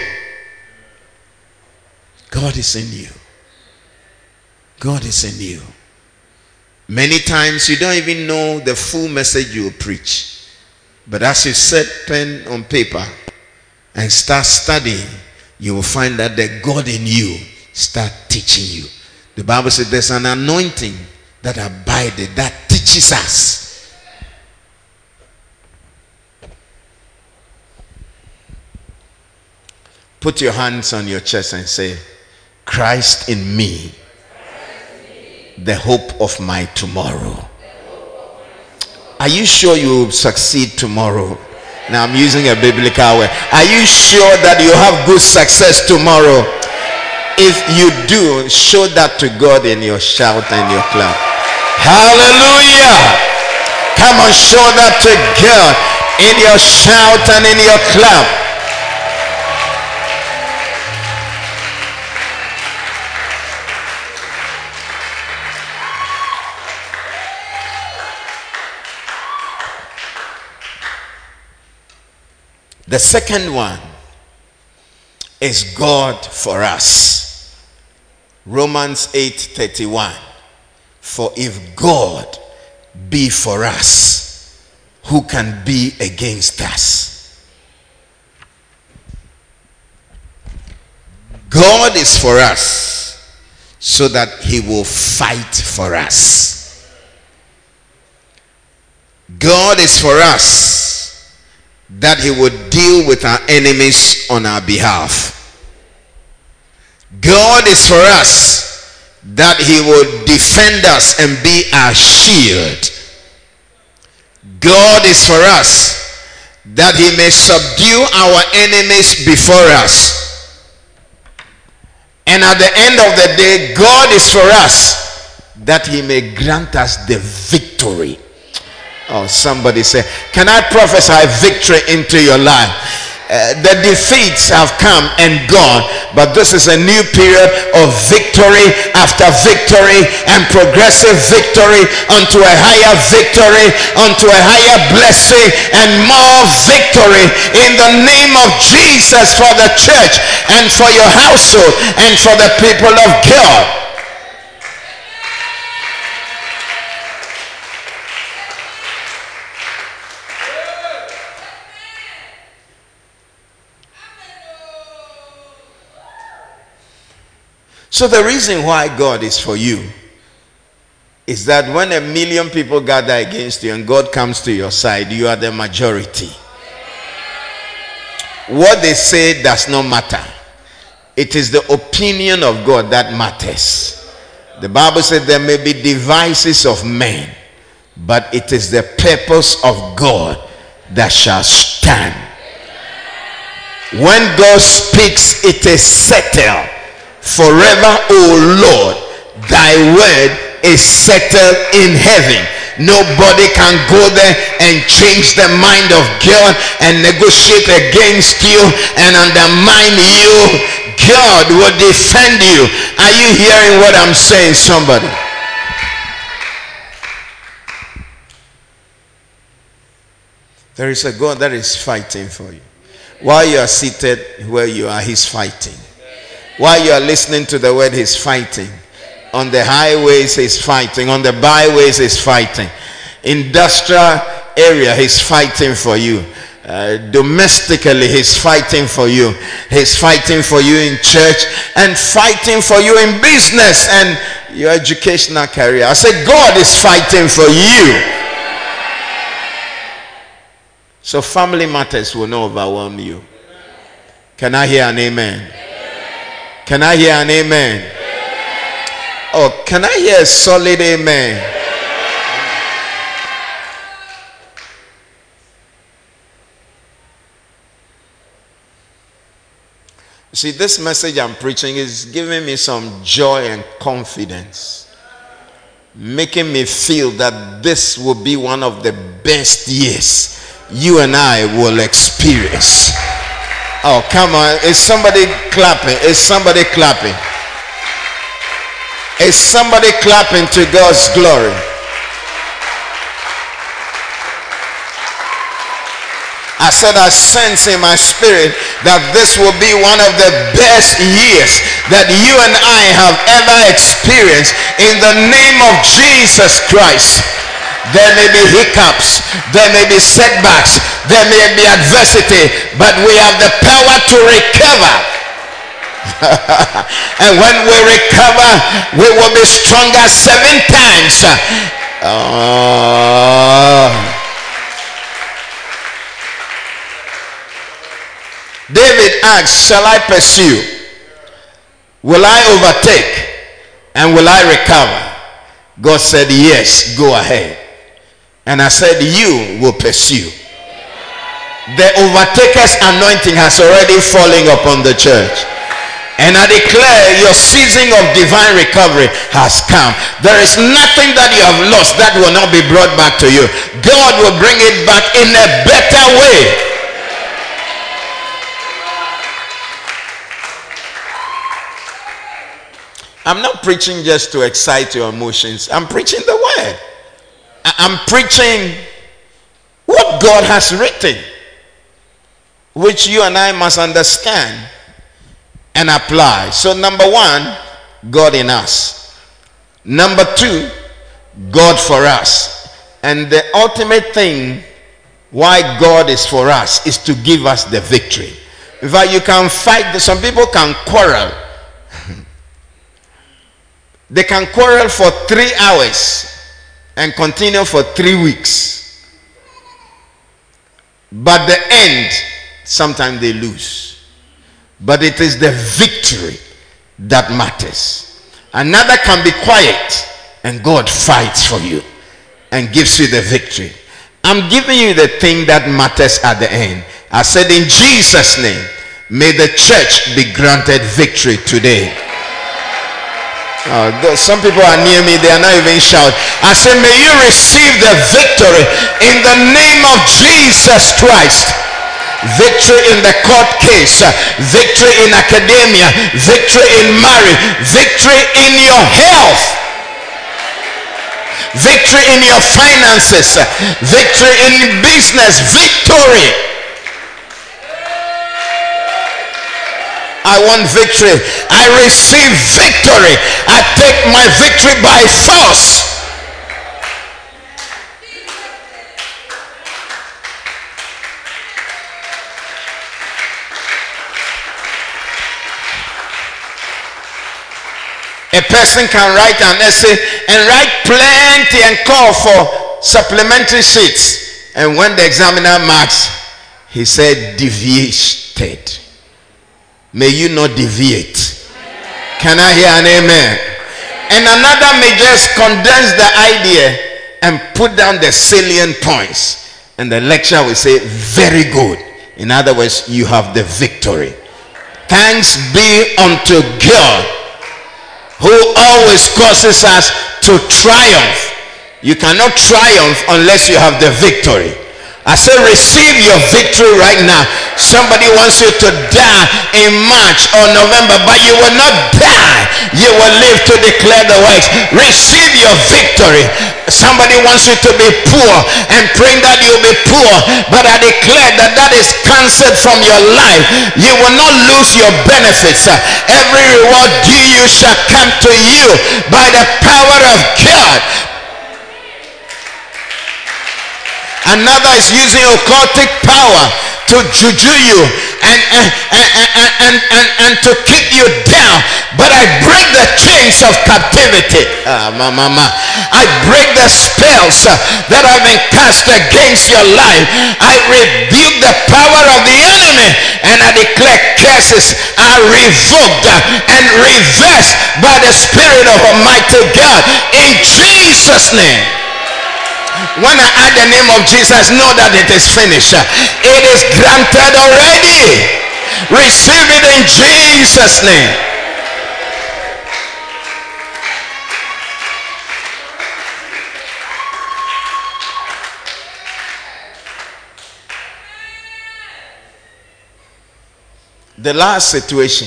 God is in you. God is in you. Many times you don't even know the full message you will preach. But as you set pen on paper and start studying, you will find that the God in you start teaching you. The Bible says there's an anointing that abideth, that teaches us. Put your hands on your chest and say, Christ in me, the hope of my tomorrow. Are you sure you will succeed tomorrow? Now I'm using a biblical word. Are you sure that you have good success tomorrow? If you do, show that to God in your shout and your clap. Hallelujah! Come on, show that to God in your shout and in your clap. The second one is God for us. Romans eight thirty-one. For if God be for us, who can be against us? God is for us so that he will fight for us. God is for us that he would deal with our enemies on our behalf. God is for us that he will defend us and be our shield. God is for us that he may subdue our enemies before us. And at the end of the day, God is for us that he may grant us the victory. Oh, somebody say, can I prophesy victory into your life? Uh, the defeats have come and gone, but this is a new period of victory after victory and progressive victory unto a higher victory, unto a higher blessing and more victory in the name of Jesus for the church and for your household and for the people of God. So the reason why God is for you is that when a million people gather against you and God comes to your side, you are the majority. What they say does not matter. It is the opinion of God that matters. The Bible said there may be devices of men, but it is the purpose of God that shall stand. When God speaks, it is settled forever. O Lord, thy word is settled in heaven. Nobody can go there and change the mind of God and negotiate against you and undermine you. God will defend you. Are you hearing what I'm saying, somebody? There is a God that is fighting for you. While you are seated where you are, he's fighting. While you are listening to the word, he's fighting. On the highways, he's fighting. On the byways, he's fighting. Industrial area, he's fighting for you. Uh, domestically, he's fighting for you. He's fighting for you in church and fighting for you in business and your educational career. I said, God is fighting for you. So family matters will not overwhelm you. Can I hear an amen? Can I hear an amen? Oh, can I hear a solid amen? See, this message I'm preaching is giving me some joy and confidence, making me feel that this will be one of the best years you and I will experience. Oh, come on. Is somebody clapping? Is somebody clapping? Is somebody clapping to God's glory? I said I sense in my spirit that this will be one of the best years that you and I have ever experienced in the name of Jesus Christ. There may be hiccups, there may be setbacks, there may be adversity, but we have the power to recover. And when we recover, we will be stronger seven times. Oh. David asked, shall I pursue? Will I overtake? And will I recover? God said, yes, go ahead. And I said, you will pursue. The overtaker's anointing has already fallen upon the church. And I declare your season of divine recovery has come. There is nothing that you have lost that will not be brought back to you. God will bring it back in a better way. I'm not preaching just to excite your emotions. I'm preaching the word. I'm preaching what God has written, which you and I must understand and apply. So number one, God in us. Number two, God for us. And the ultimate thing why God is for us is to give us the victory. In fact, you can fight. Some people can quarrel. They can quarrel for three hours and continue for three weeks. But the end, sometimes they lose. But it is the victory that matters. Another can be quiet and God fights for you and gives you the victory. I'm giving you the thing that matters at the end. I said, in Jesus' name, may the church be granted victory today. Oh, some people are near me, they are not even shouting. I say, may you receive the victory in the name of Jesus Christ. Victory in the court case, victory in academia, victory in marriage, victory in your health, victory in your finances, victory in business, victory. I want victory. I receive victory. I take my victory by force. A person can write an essay and write plenty and call for supplementary sheets. And when the examiner marks, he said deviated. May you not deviate. Can I hear an amen? And another may just condense the idea and put down the salient points. And the lecturer will say, very good. In other words, you have the victory. Thanks be unto God, who always causes us to triumph. You cannot triumph unless you have the victory. I say receive your victory right now. Somebody wants you to die in March or November, but you will not die. You will live to declare the works. Receive your victory. Somebody wants you to be poor and praying that you'll be poor, but I declare that that is cancelled from your life. You will not lose your benefits. Every reward due you shall come to you by the power of God. Another is using occultic power to juju you and and, and, and, and, and, and to keep you down. But I break the chains of captivity. Ah, ma, ma, ma. I break the spells uh, that have been cast against your life. I rebuke the power of the enemy, and I declare curses are revoked uh, and reversed by the Spirit of Almighty God in Jesus' name. When I add the name of Jesus, know that it is finished. It is granted already. Receive it in Jesus' name. The last situation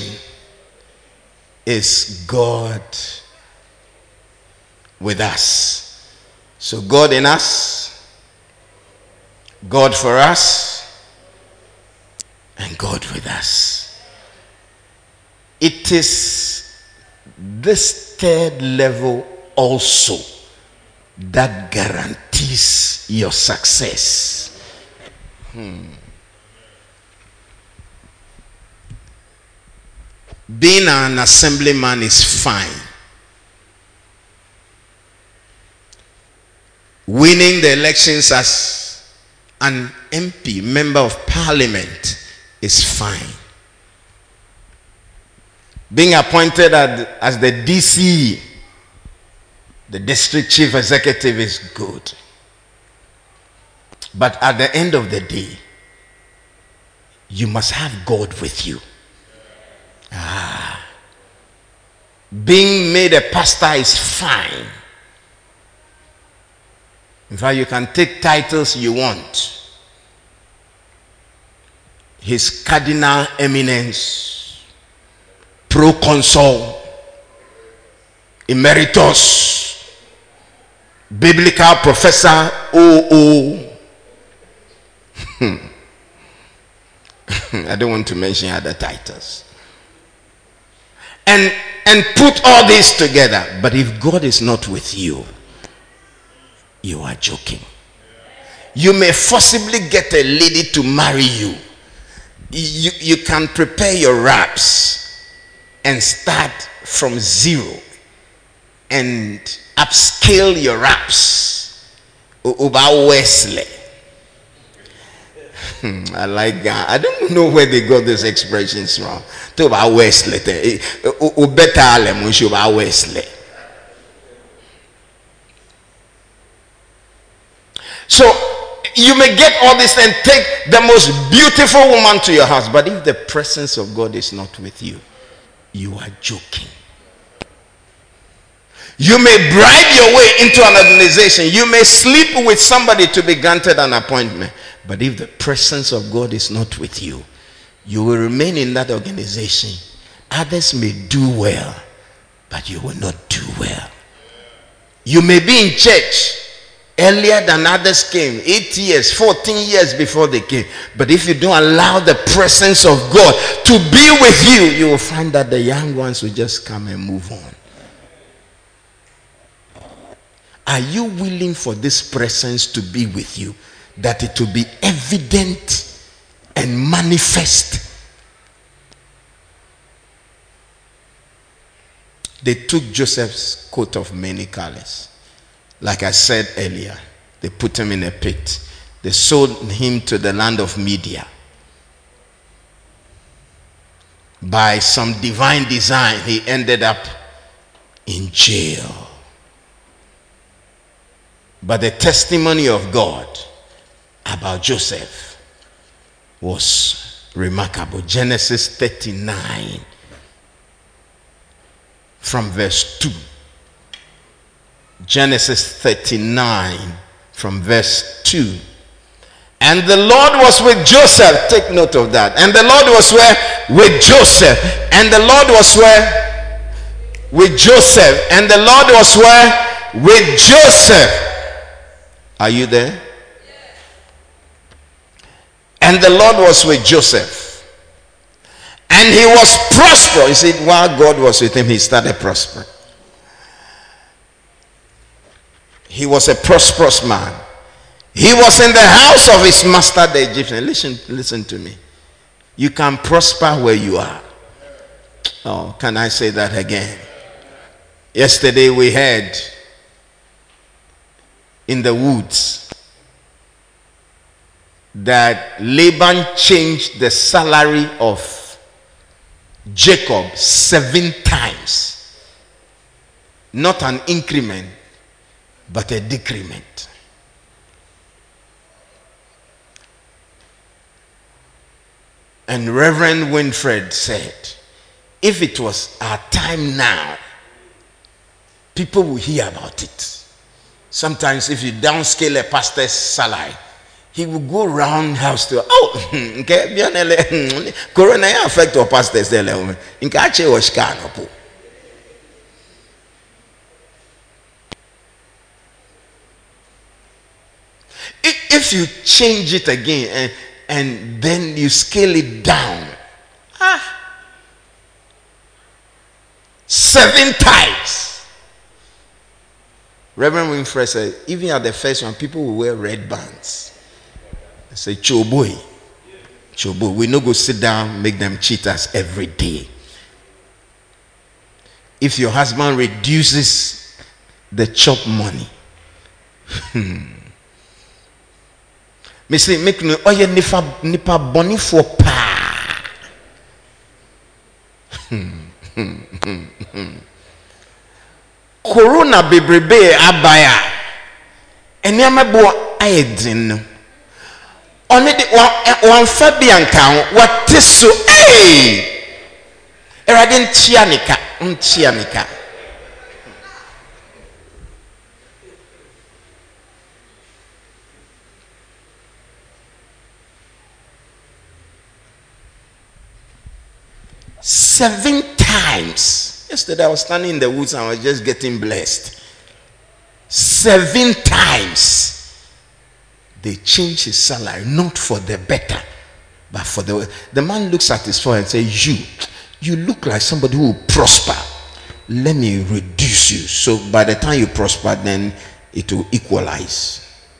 is God with us. So God in us, God for us, and God with us. It is this third level also that guarantees your success. Hmm. Being an assemblyman is fine. Winning the elections as an M P, member of parliament, is fine. Being appointed as the D C E, the district chief executive, is good. But at the end of the day, you must have God with you. Ah. Being made a pastor is fine. In fact, you can take titles you want. His Cardinal Eminence, Proconsul, Emeritus, Biblical Professor, O O. I don't want to mention other titles. And, and put all this together. But if God is not with you, you are joking. You may forcibly get a lady to marry you. You, you can prepare your raps and start from zero and upscale your raps. Uba Wesley. I like that. I don't know where they got those expressions from. Uba Wesley. Uba Wesley. So you may get all this and take the most beautiful woman to your house, but if the presence of God is not with you, you are joking. You may bribe your way into an organization. You may sleep with somebody to be granted an appointment, but if the presence of God is not with you, you will remain in that organization. Others may do well, but you will not do well. You may be in church earlier than others came, eight years, fourteen years before they came. But if you don't allow the presence of God to be with you, you will find that the young ones will just come and move on. Are you willing for this presence to be with you? That it will be evident and manifest. They took Joseph's coat of many colors. Like I said earlier, they put him in a pit. They sold him to the land of Media. By some divine design, he ended up in jail. But the testimony of God about Joseph was remarkable. Genesis thirty-nine from verse two. Genesis thirty-nine from verse two. And the Lord was with Joseph. Take note of that. And the Lord was where? With Joseph. And the Lord was where? With Joseph. And the Lord was where? With Joseph. Are you there? And the Lord was with Joseph. And he was prosperous. You see, while God was with him, he started prospering. He was a prosperous man. He was in the house of his master, the Egyptian. Listen, listen to me. You can prosper where you are. Oh, can I say that again? Yesterday we heard in the woods that Laban changed the salary of Jacob seven times. Not an increment, but a decrement. And Reverend Winfred said, if it was our time now, people will hear about it. Sometimes if you downscale a pastor's salary, he will go around house to, oh, okay, corona affect your pastor's salary. If you change it again and and then you scale it down, ah, seven times. Reverend Winfrey said, even at the first one, people will wear red bands. They say, Choboy, Choboy, we no go sit down, make them cheaters every day. If your husband reduces the chop money, hmm. Me say make no oye nipa nipa boni for pa. Corona bebrebe abaya. Eniama bo ayedin no. Oni de wan fa bi anka what so eh. Erade ntia nika, ntia nika. Seven times. Yesterday I was standing in the woods and I was just getting blessed. Seven times they changed his salary, not for the better, but for the the man looks at his forehead and says, you you look like somebody who will prosper. Let me reduce you. So by the time you prosper, then it will equalize.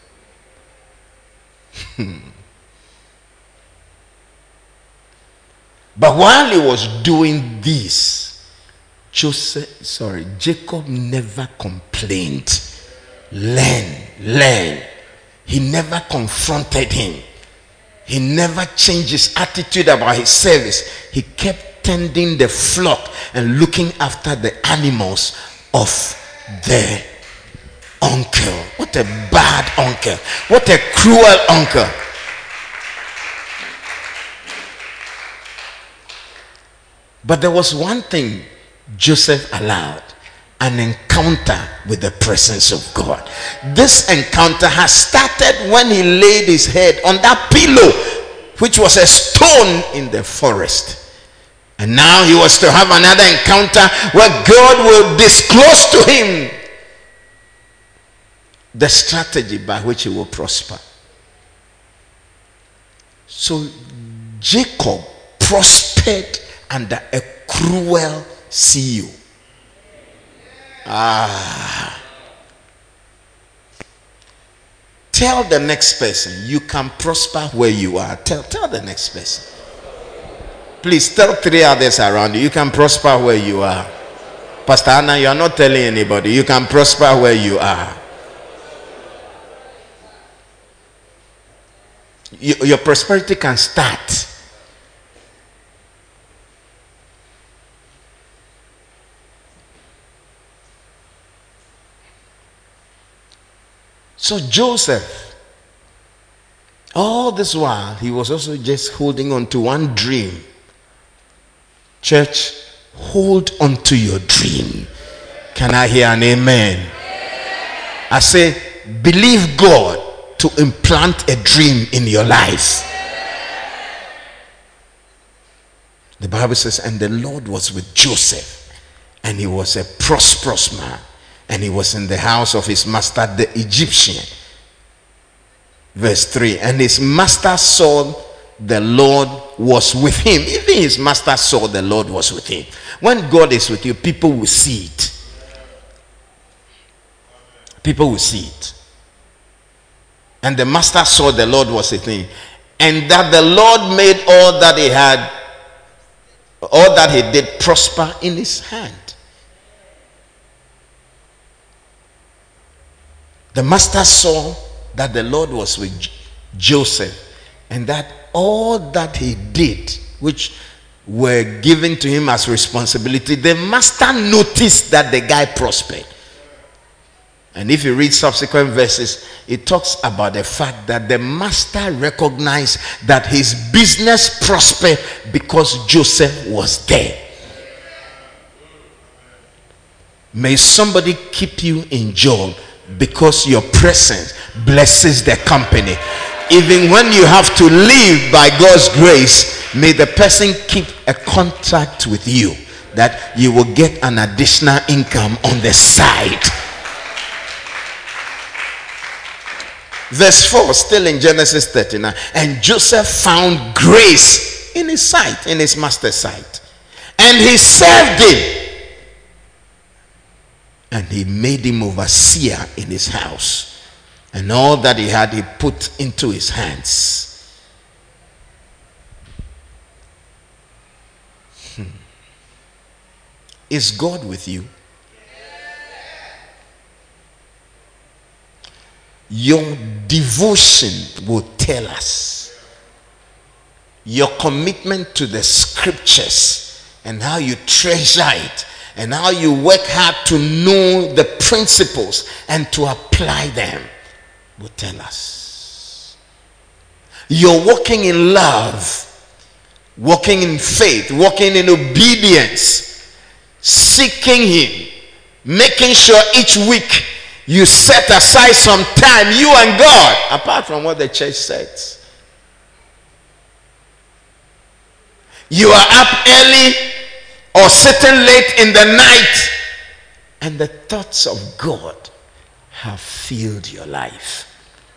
But while he was doing this, Joseph, sorry, Jacob never complained. Learn, learn. He never confronted him. He never changed his attitude about his service. He kept tending the flock and looking after the animals of the uncle. What a bad uncle. What a cruel uncle. But there was one thing Joseph allowed, an encounter with the presence of God. This encounter has started when he laid his head on that pillow, which was a stone in the forest. And now he was to have another encounter where God will disclose to him the strategy by which he will prosper. So Jacob prospered under a cruel C E O. Ah. Tell the next person you can prosper where you are. Tell, tell the next person. Please tell three others around you you can prosper where you are. Pastor Anna, you are not telling anybody. You can prosper where you are. You, your prosperity can start. So Joseph, all this while, he was also just holding on to one dream. Church, hold on to your dream. Can I hear an amen? I say, believe God to implant a dream in your life. The Bible says, and the Lord was with Joseph, and he was a prosperous man, and he was in the house of his master the Egyptian. Verse three, and his master saw the Lord was with him. Even his master saw the Lord was with him. When God is with you, people will see it. People will see it. And the master saw the Lord was with him, and that the Lord made all that he had, all that he did prosper in his hand. The master saw that the Lord was with Joseph, and that all that he did, which were given to him as responsibility, the master noticed that the guy prospered. And if you read subsequent verses, it talks about the fact that the master recognized that his business prospered because Joseph was there. May somebody keep you in job because your presence blesses the company. Even when you have to leave by God's grace, may the person keep a contact with you, that you will get an additional income on the side. Verse four, still in Genesis thirty-nine, and Joseph found grace in his sight, in his master's sight, and he served him, and he made him overseer in his house, and all that he had he put into his hands. Hmm. Is God with you? Your devotion will tell us. Your commitment to the scriptures and how you treasure it and how you work hard to know the principles and to apply them will tell us. You're walking in love, walking in faith, walking in obedience, seeking him, making sure each week you set aside some time, you and God, apart from what the church says. You are up early or sitting late in the night, and the thoughts of God have filled your life.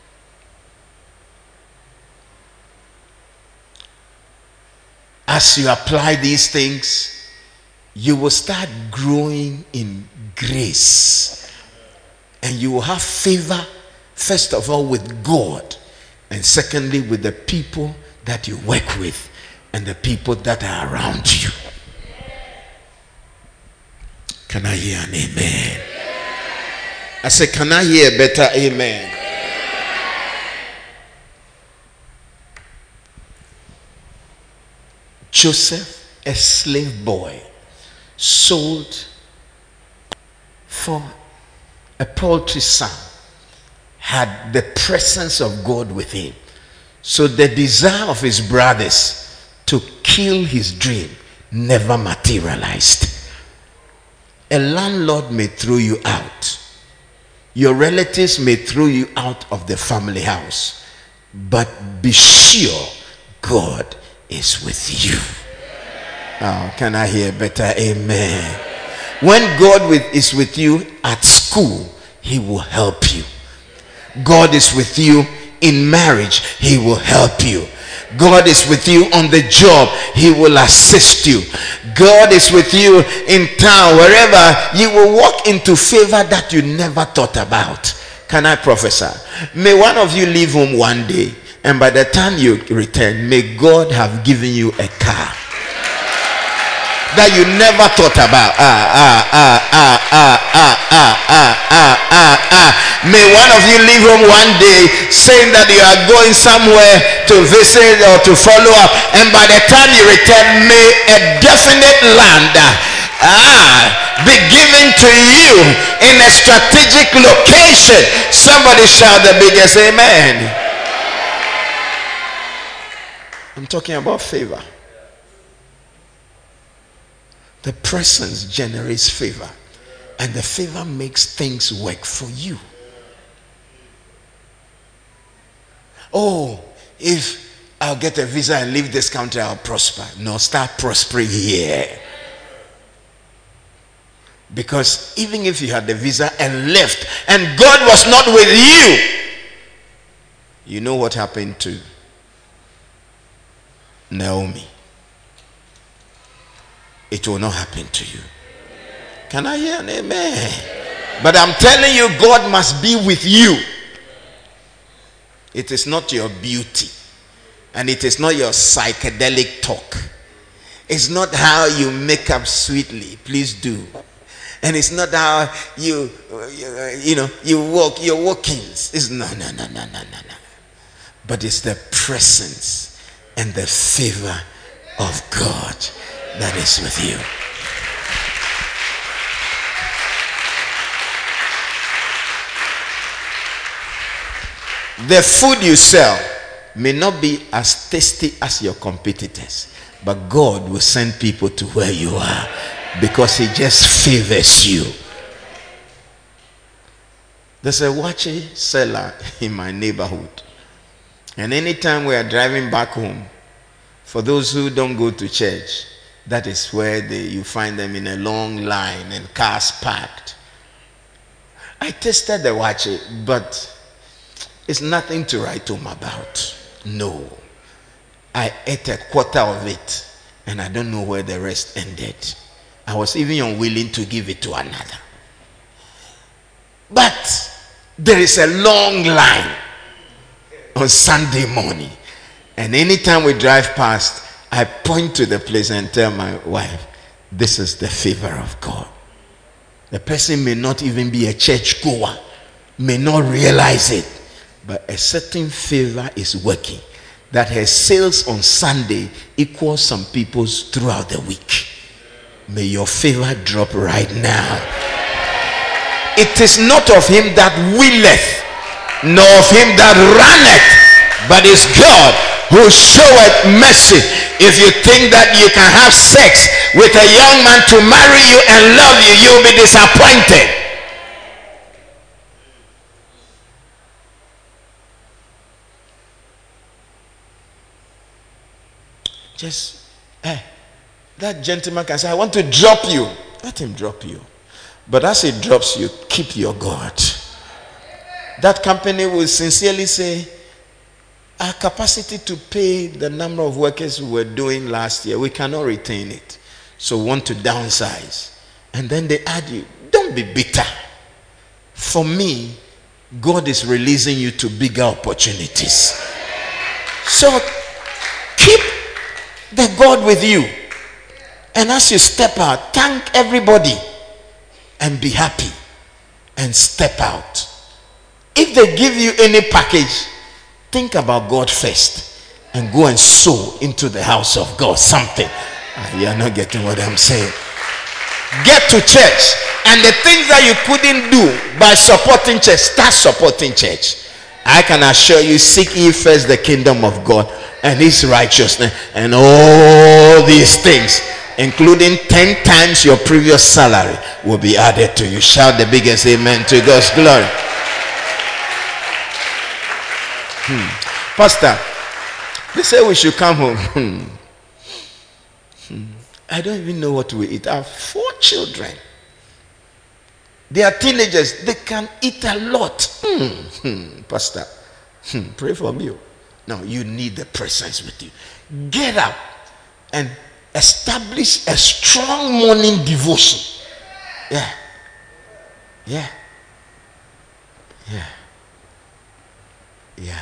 As you apply these things, you will start growing in grace. And you will have favor, first of all, with God, and secondly, with the people that you work with and the people that are around you. Can I hear an amen? I say, can I hear a better amen? Joseph, a slave boy, sold for a paltry sum, had the presence of God with him. So the desire of his brothers to kill his dream never materialized. A landlord may throw you out. Your relatives may throw you out of the family house. But be sure God is with you. Oh, can I hear better amen? When God with, is with you at school, he will help you. God is with you in marriage, he will help you. God is with you on the job, he will assist you. God is with you in town, wherever, you will walk into favor that you never thought about. Can I prophesy? May one of you leave home one day, and by the time you return, may God have given you a car. that you never thought about. Ah, ah, ah, ah, ah, ah, ah, ah, ah, ah, ah. May one of you leave home one day saying that you are going somewhere to visit or to follow up, and by the time you return, may a definite land ah, be given to you in a strategic location. Somebody shout the biggest amen. I'm talking about favor. The presence generates favor, and the favor makes things work for you. Oh, if I'll get a visa and leave this country, I'll prosper. No, start prospering here. Because even if you had the visa and left and God was not with you, you know what happened to Naomi. It will not happen to you. Can I hear an amen? But I'm telling you, God must be with you. It is not your beauty, and it is not your psychedelic talk. It's not how you make up sweetly. Please do. And it's not how you, you, you know, you walk, your walkings. It's no, no, no, no, no, no, no. But it's the presence and the favor of God that is with you. The food you sell may not be as tasty as your competitors, but God will send people to where you are because he just favors you. There's a wache seller in my neighborhood, and anytime we are driving back home, for those who don't go to church, that is where they, you find them in a long line and cars parked. I tasted the wache, but it's nothing to write home about. No. I ate a quarter of it, and I don't know where the rest ended. I was even unwilling to give it to another. But there is a long line on Sunday morning, and anytime we drive past, I point to the place and tell my wife, this is the favor of God. The person may not even be a church goer, may not realize it, but a certain favor is working, that her sales on Sunday equals some people's throughout the week. May your favor drop right now. It is not of him that willeth, nor of him that runneth, but is God who showeth mercy. If you think that you can have sex with a young man to marry you and love you, you'll be disappointed. Just, eh, that gentleman can say, I want to drop you. Let him drop you. But as he drops you, keep your God. That company will sincerely say, our capacity to pay the number of workers we were doing last year, we cannot retain it. So we want to downsize. And then they add you. Don't be bitter. For me, God is releasing you to bigger opportunities. So keep the God with you, and as you step out, thank everybody and be happy and step out. If they give you any package, think about God first and go and sow into the house of God something. Ah, you are not getting what I'm saying. Get to church, and the things that you couldn't do by supporting church, start supporting church. I can assure you, seek ye first the kingdom of God and his righteousness, and all these things, including ten times your previous salary, will be added to you. Shout the biggest amen to God's glory. Hmm. Pastor, they say we should come home. Hmm. Hmm. I don't even know what we eat. I have four children. They are teenagers. They can eat a lot. Hmm. Hmm. Pastor, hmm. pray for me. No, you need the presence with you. Get up and establish a strong morning devotion. Yeah. Yeah. Yeah. Yeah.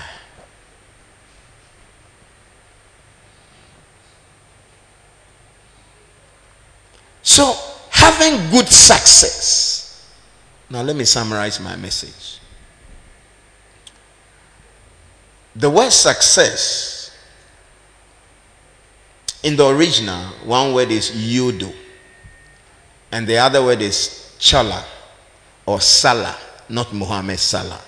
So, having good success. Now, let me summarize my message. The word success, in the original, one word is yudo, and the other word is chala or Salah, not Muhammad Salah.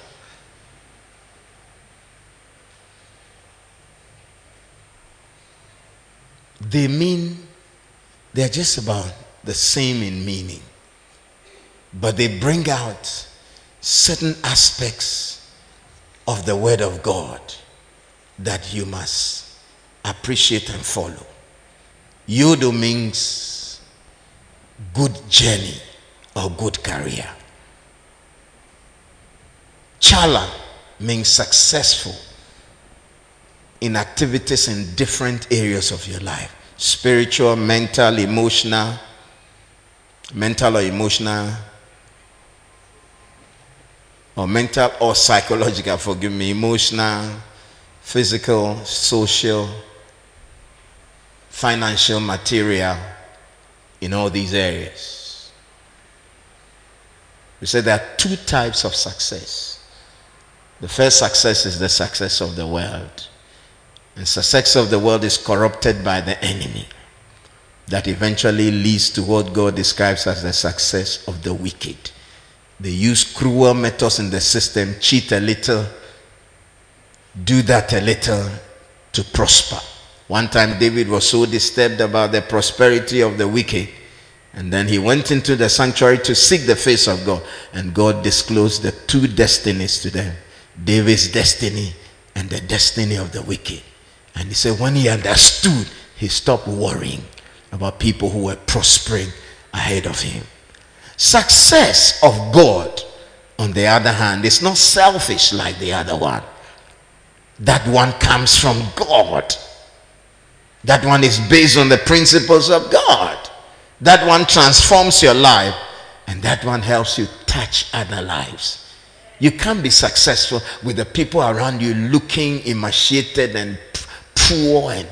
They mean, they're just about the same in meaning, but they bring out certain aspects of the word of God that you must appreciate and follow. Yudo means good journey or good career. Chala means successful in activities in different areas of your life. Spiritual, mental, emotional, mental or emotional, or mental or psychological, forgive me, emotional, physical, social, financial, material, in all these areas. We said there are two types of success. The first success is the success of the world. And success of the world is corrupted by the enemy. That eventually leads to what God describes as the success of the wicked. They use cruel methods in the system, cheat a little, do that a little to prosper. One time David was so disturbed about the prosperity of the wicked, and then he went into the sanctuary to seek the face of God, and God disclosed the two destinies to them. David's destiny and the destiny of the wicked. And he said when he understood, he stopped worrying about people who were prospering ahead of him. Success of God, on the other hand, is not selfish like the other one. That one comes from God. That one is based on the principles of God. That one transforms your life, and that one helps you touch other lives. You can't be successful with the people around you looking emaciated and poor. And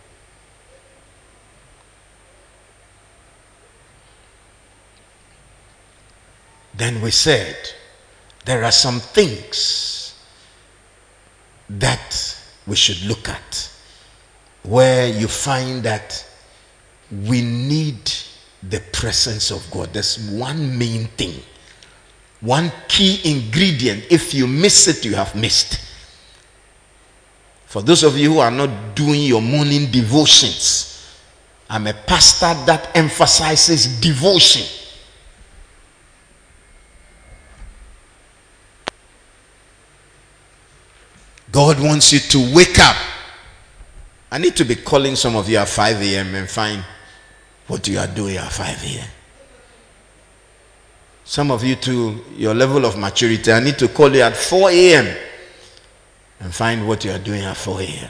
then we said there are some things that we should look at where you find that we need the presence of God. There's one main thing, one key ingredient. If you miss it, you have missed. For those of you who are not doing your morning devotions, I'm a pastor that emphasizes devotion. God wants you to wake up. I need to be calling some of you at five a m and find what you are doing at five a m Some of you to your level of maturity, I need to call you at four a m and find what you are doing at four a m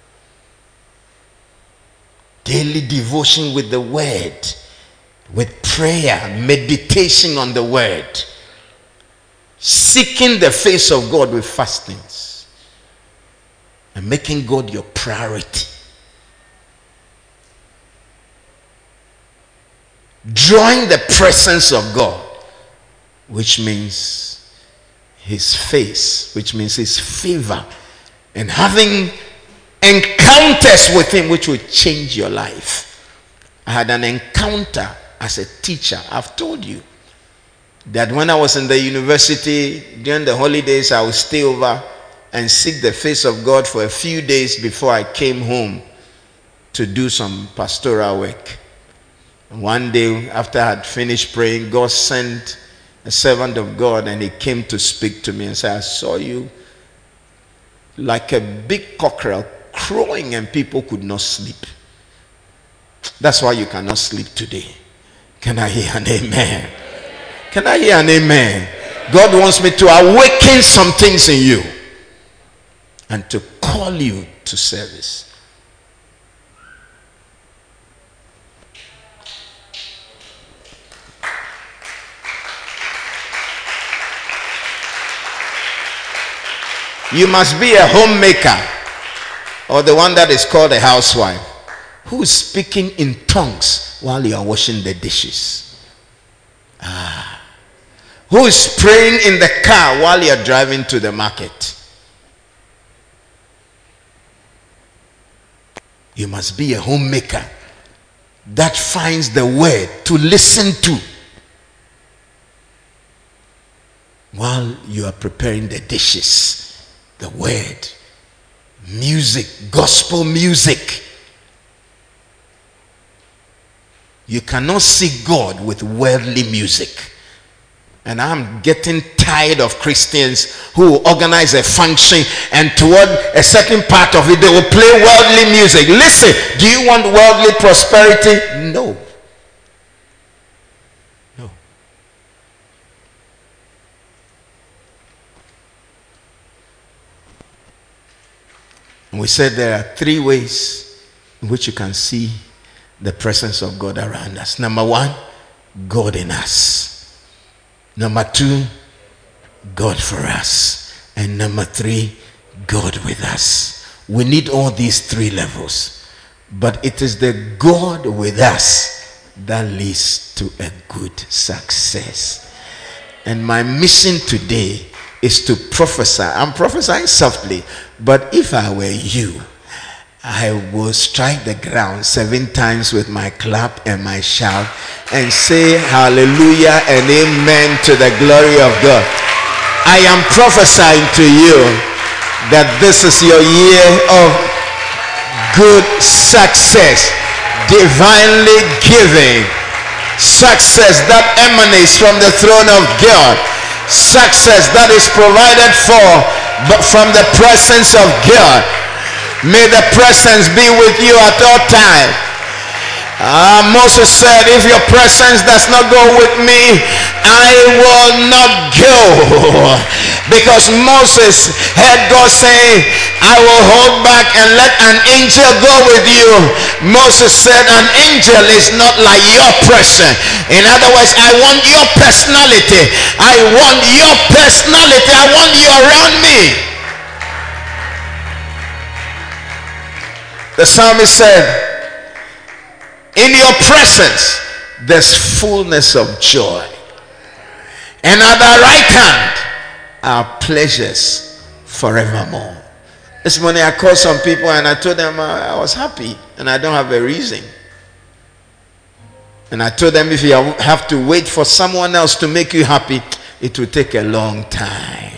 Daily devotion with the word, with prayer, meditation on the word, seeking the face of God with fastings, and making God your priority. Drawing the presence of God, which means his face, which means his favor, and having encounters with him which will change your life. I had an encounter as a teacher. I've told you that when I was in the university during the holidays, I would stay over and seek the face of God for a few days before I came home to do some pastoral work. One day after I had finished praying, God sent a servant of God, and he came to speak to me and said, I saw you like a big cockerel crowing and people could not sleep. That's why you cannot sleep today. Can I hear an amen? Can I hear an amen? God wants me to awaken some things in you and to call you to service. You must be a homemaker, or the one that is called a housewife, who is speaking in tongues while you are washing the dishes? Ah. Who is praying in the car while you are driving to the market? You must be a homemaker that finds the word to listen to while you are preparing the dishes. The word, music, gospel music. You cannot seek God with worldly music. And I'm getting tired of Christians who organize a function and toward a certain part of it they will play worldly music. Listen, do you want worldly prosperity? No. No. And we said there are three ways in which you can see the presence of God around us. Number one, God in us. Number two, God for us. And number three, God with us. We need all these three levels. But it is the God with us that leads to a good success. And my mission today is to prophesy. I'm prophesying softly, but if I were you, I will strike the ground seven times with my clap and my shout and say hallelujah and amen to the glory of God. I am prophesying to you that this is your year of good success, divinely giving success that emanates from the throne of God, success that is provided for but from the presence of God. May the presence be with you at all times. Uh, Moses said, if your presence does not go with me, I will not go. Because Moses heard God saying, I will hold back and let an angel go with you. Moses said, an angel is not like your person. In other words, I want your personality. I want your personality. I want you around me. The psalmist said, in your presence there's fullness of joy, and at thy right hand are pleasures forevermore. This morning I called some people and I told them I was happy and I don't have a reason. And I told them if you have to wait for someone else to make you happy, it will take a long time.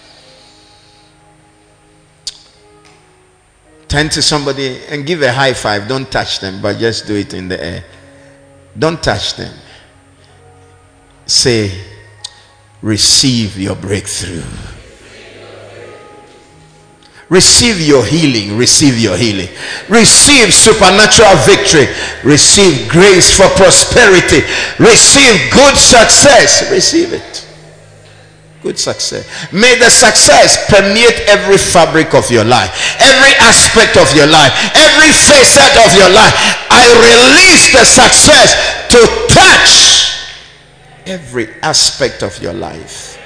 Turn to somebody and give a high five. Don't touch them, but just do it in the air. Don't touch them. Say, receive your breakthrough. Receive your healing. Receive your healing. Receive supernatural victory. Receive grace for prosperity. Receive good success. Receive it. Good success. May the success permeate every fabric of your life, every aspect of your life, every facet of your life. I release the success to touch every aspect of your life.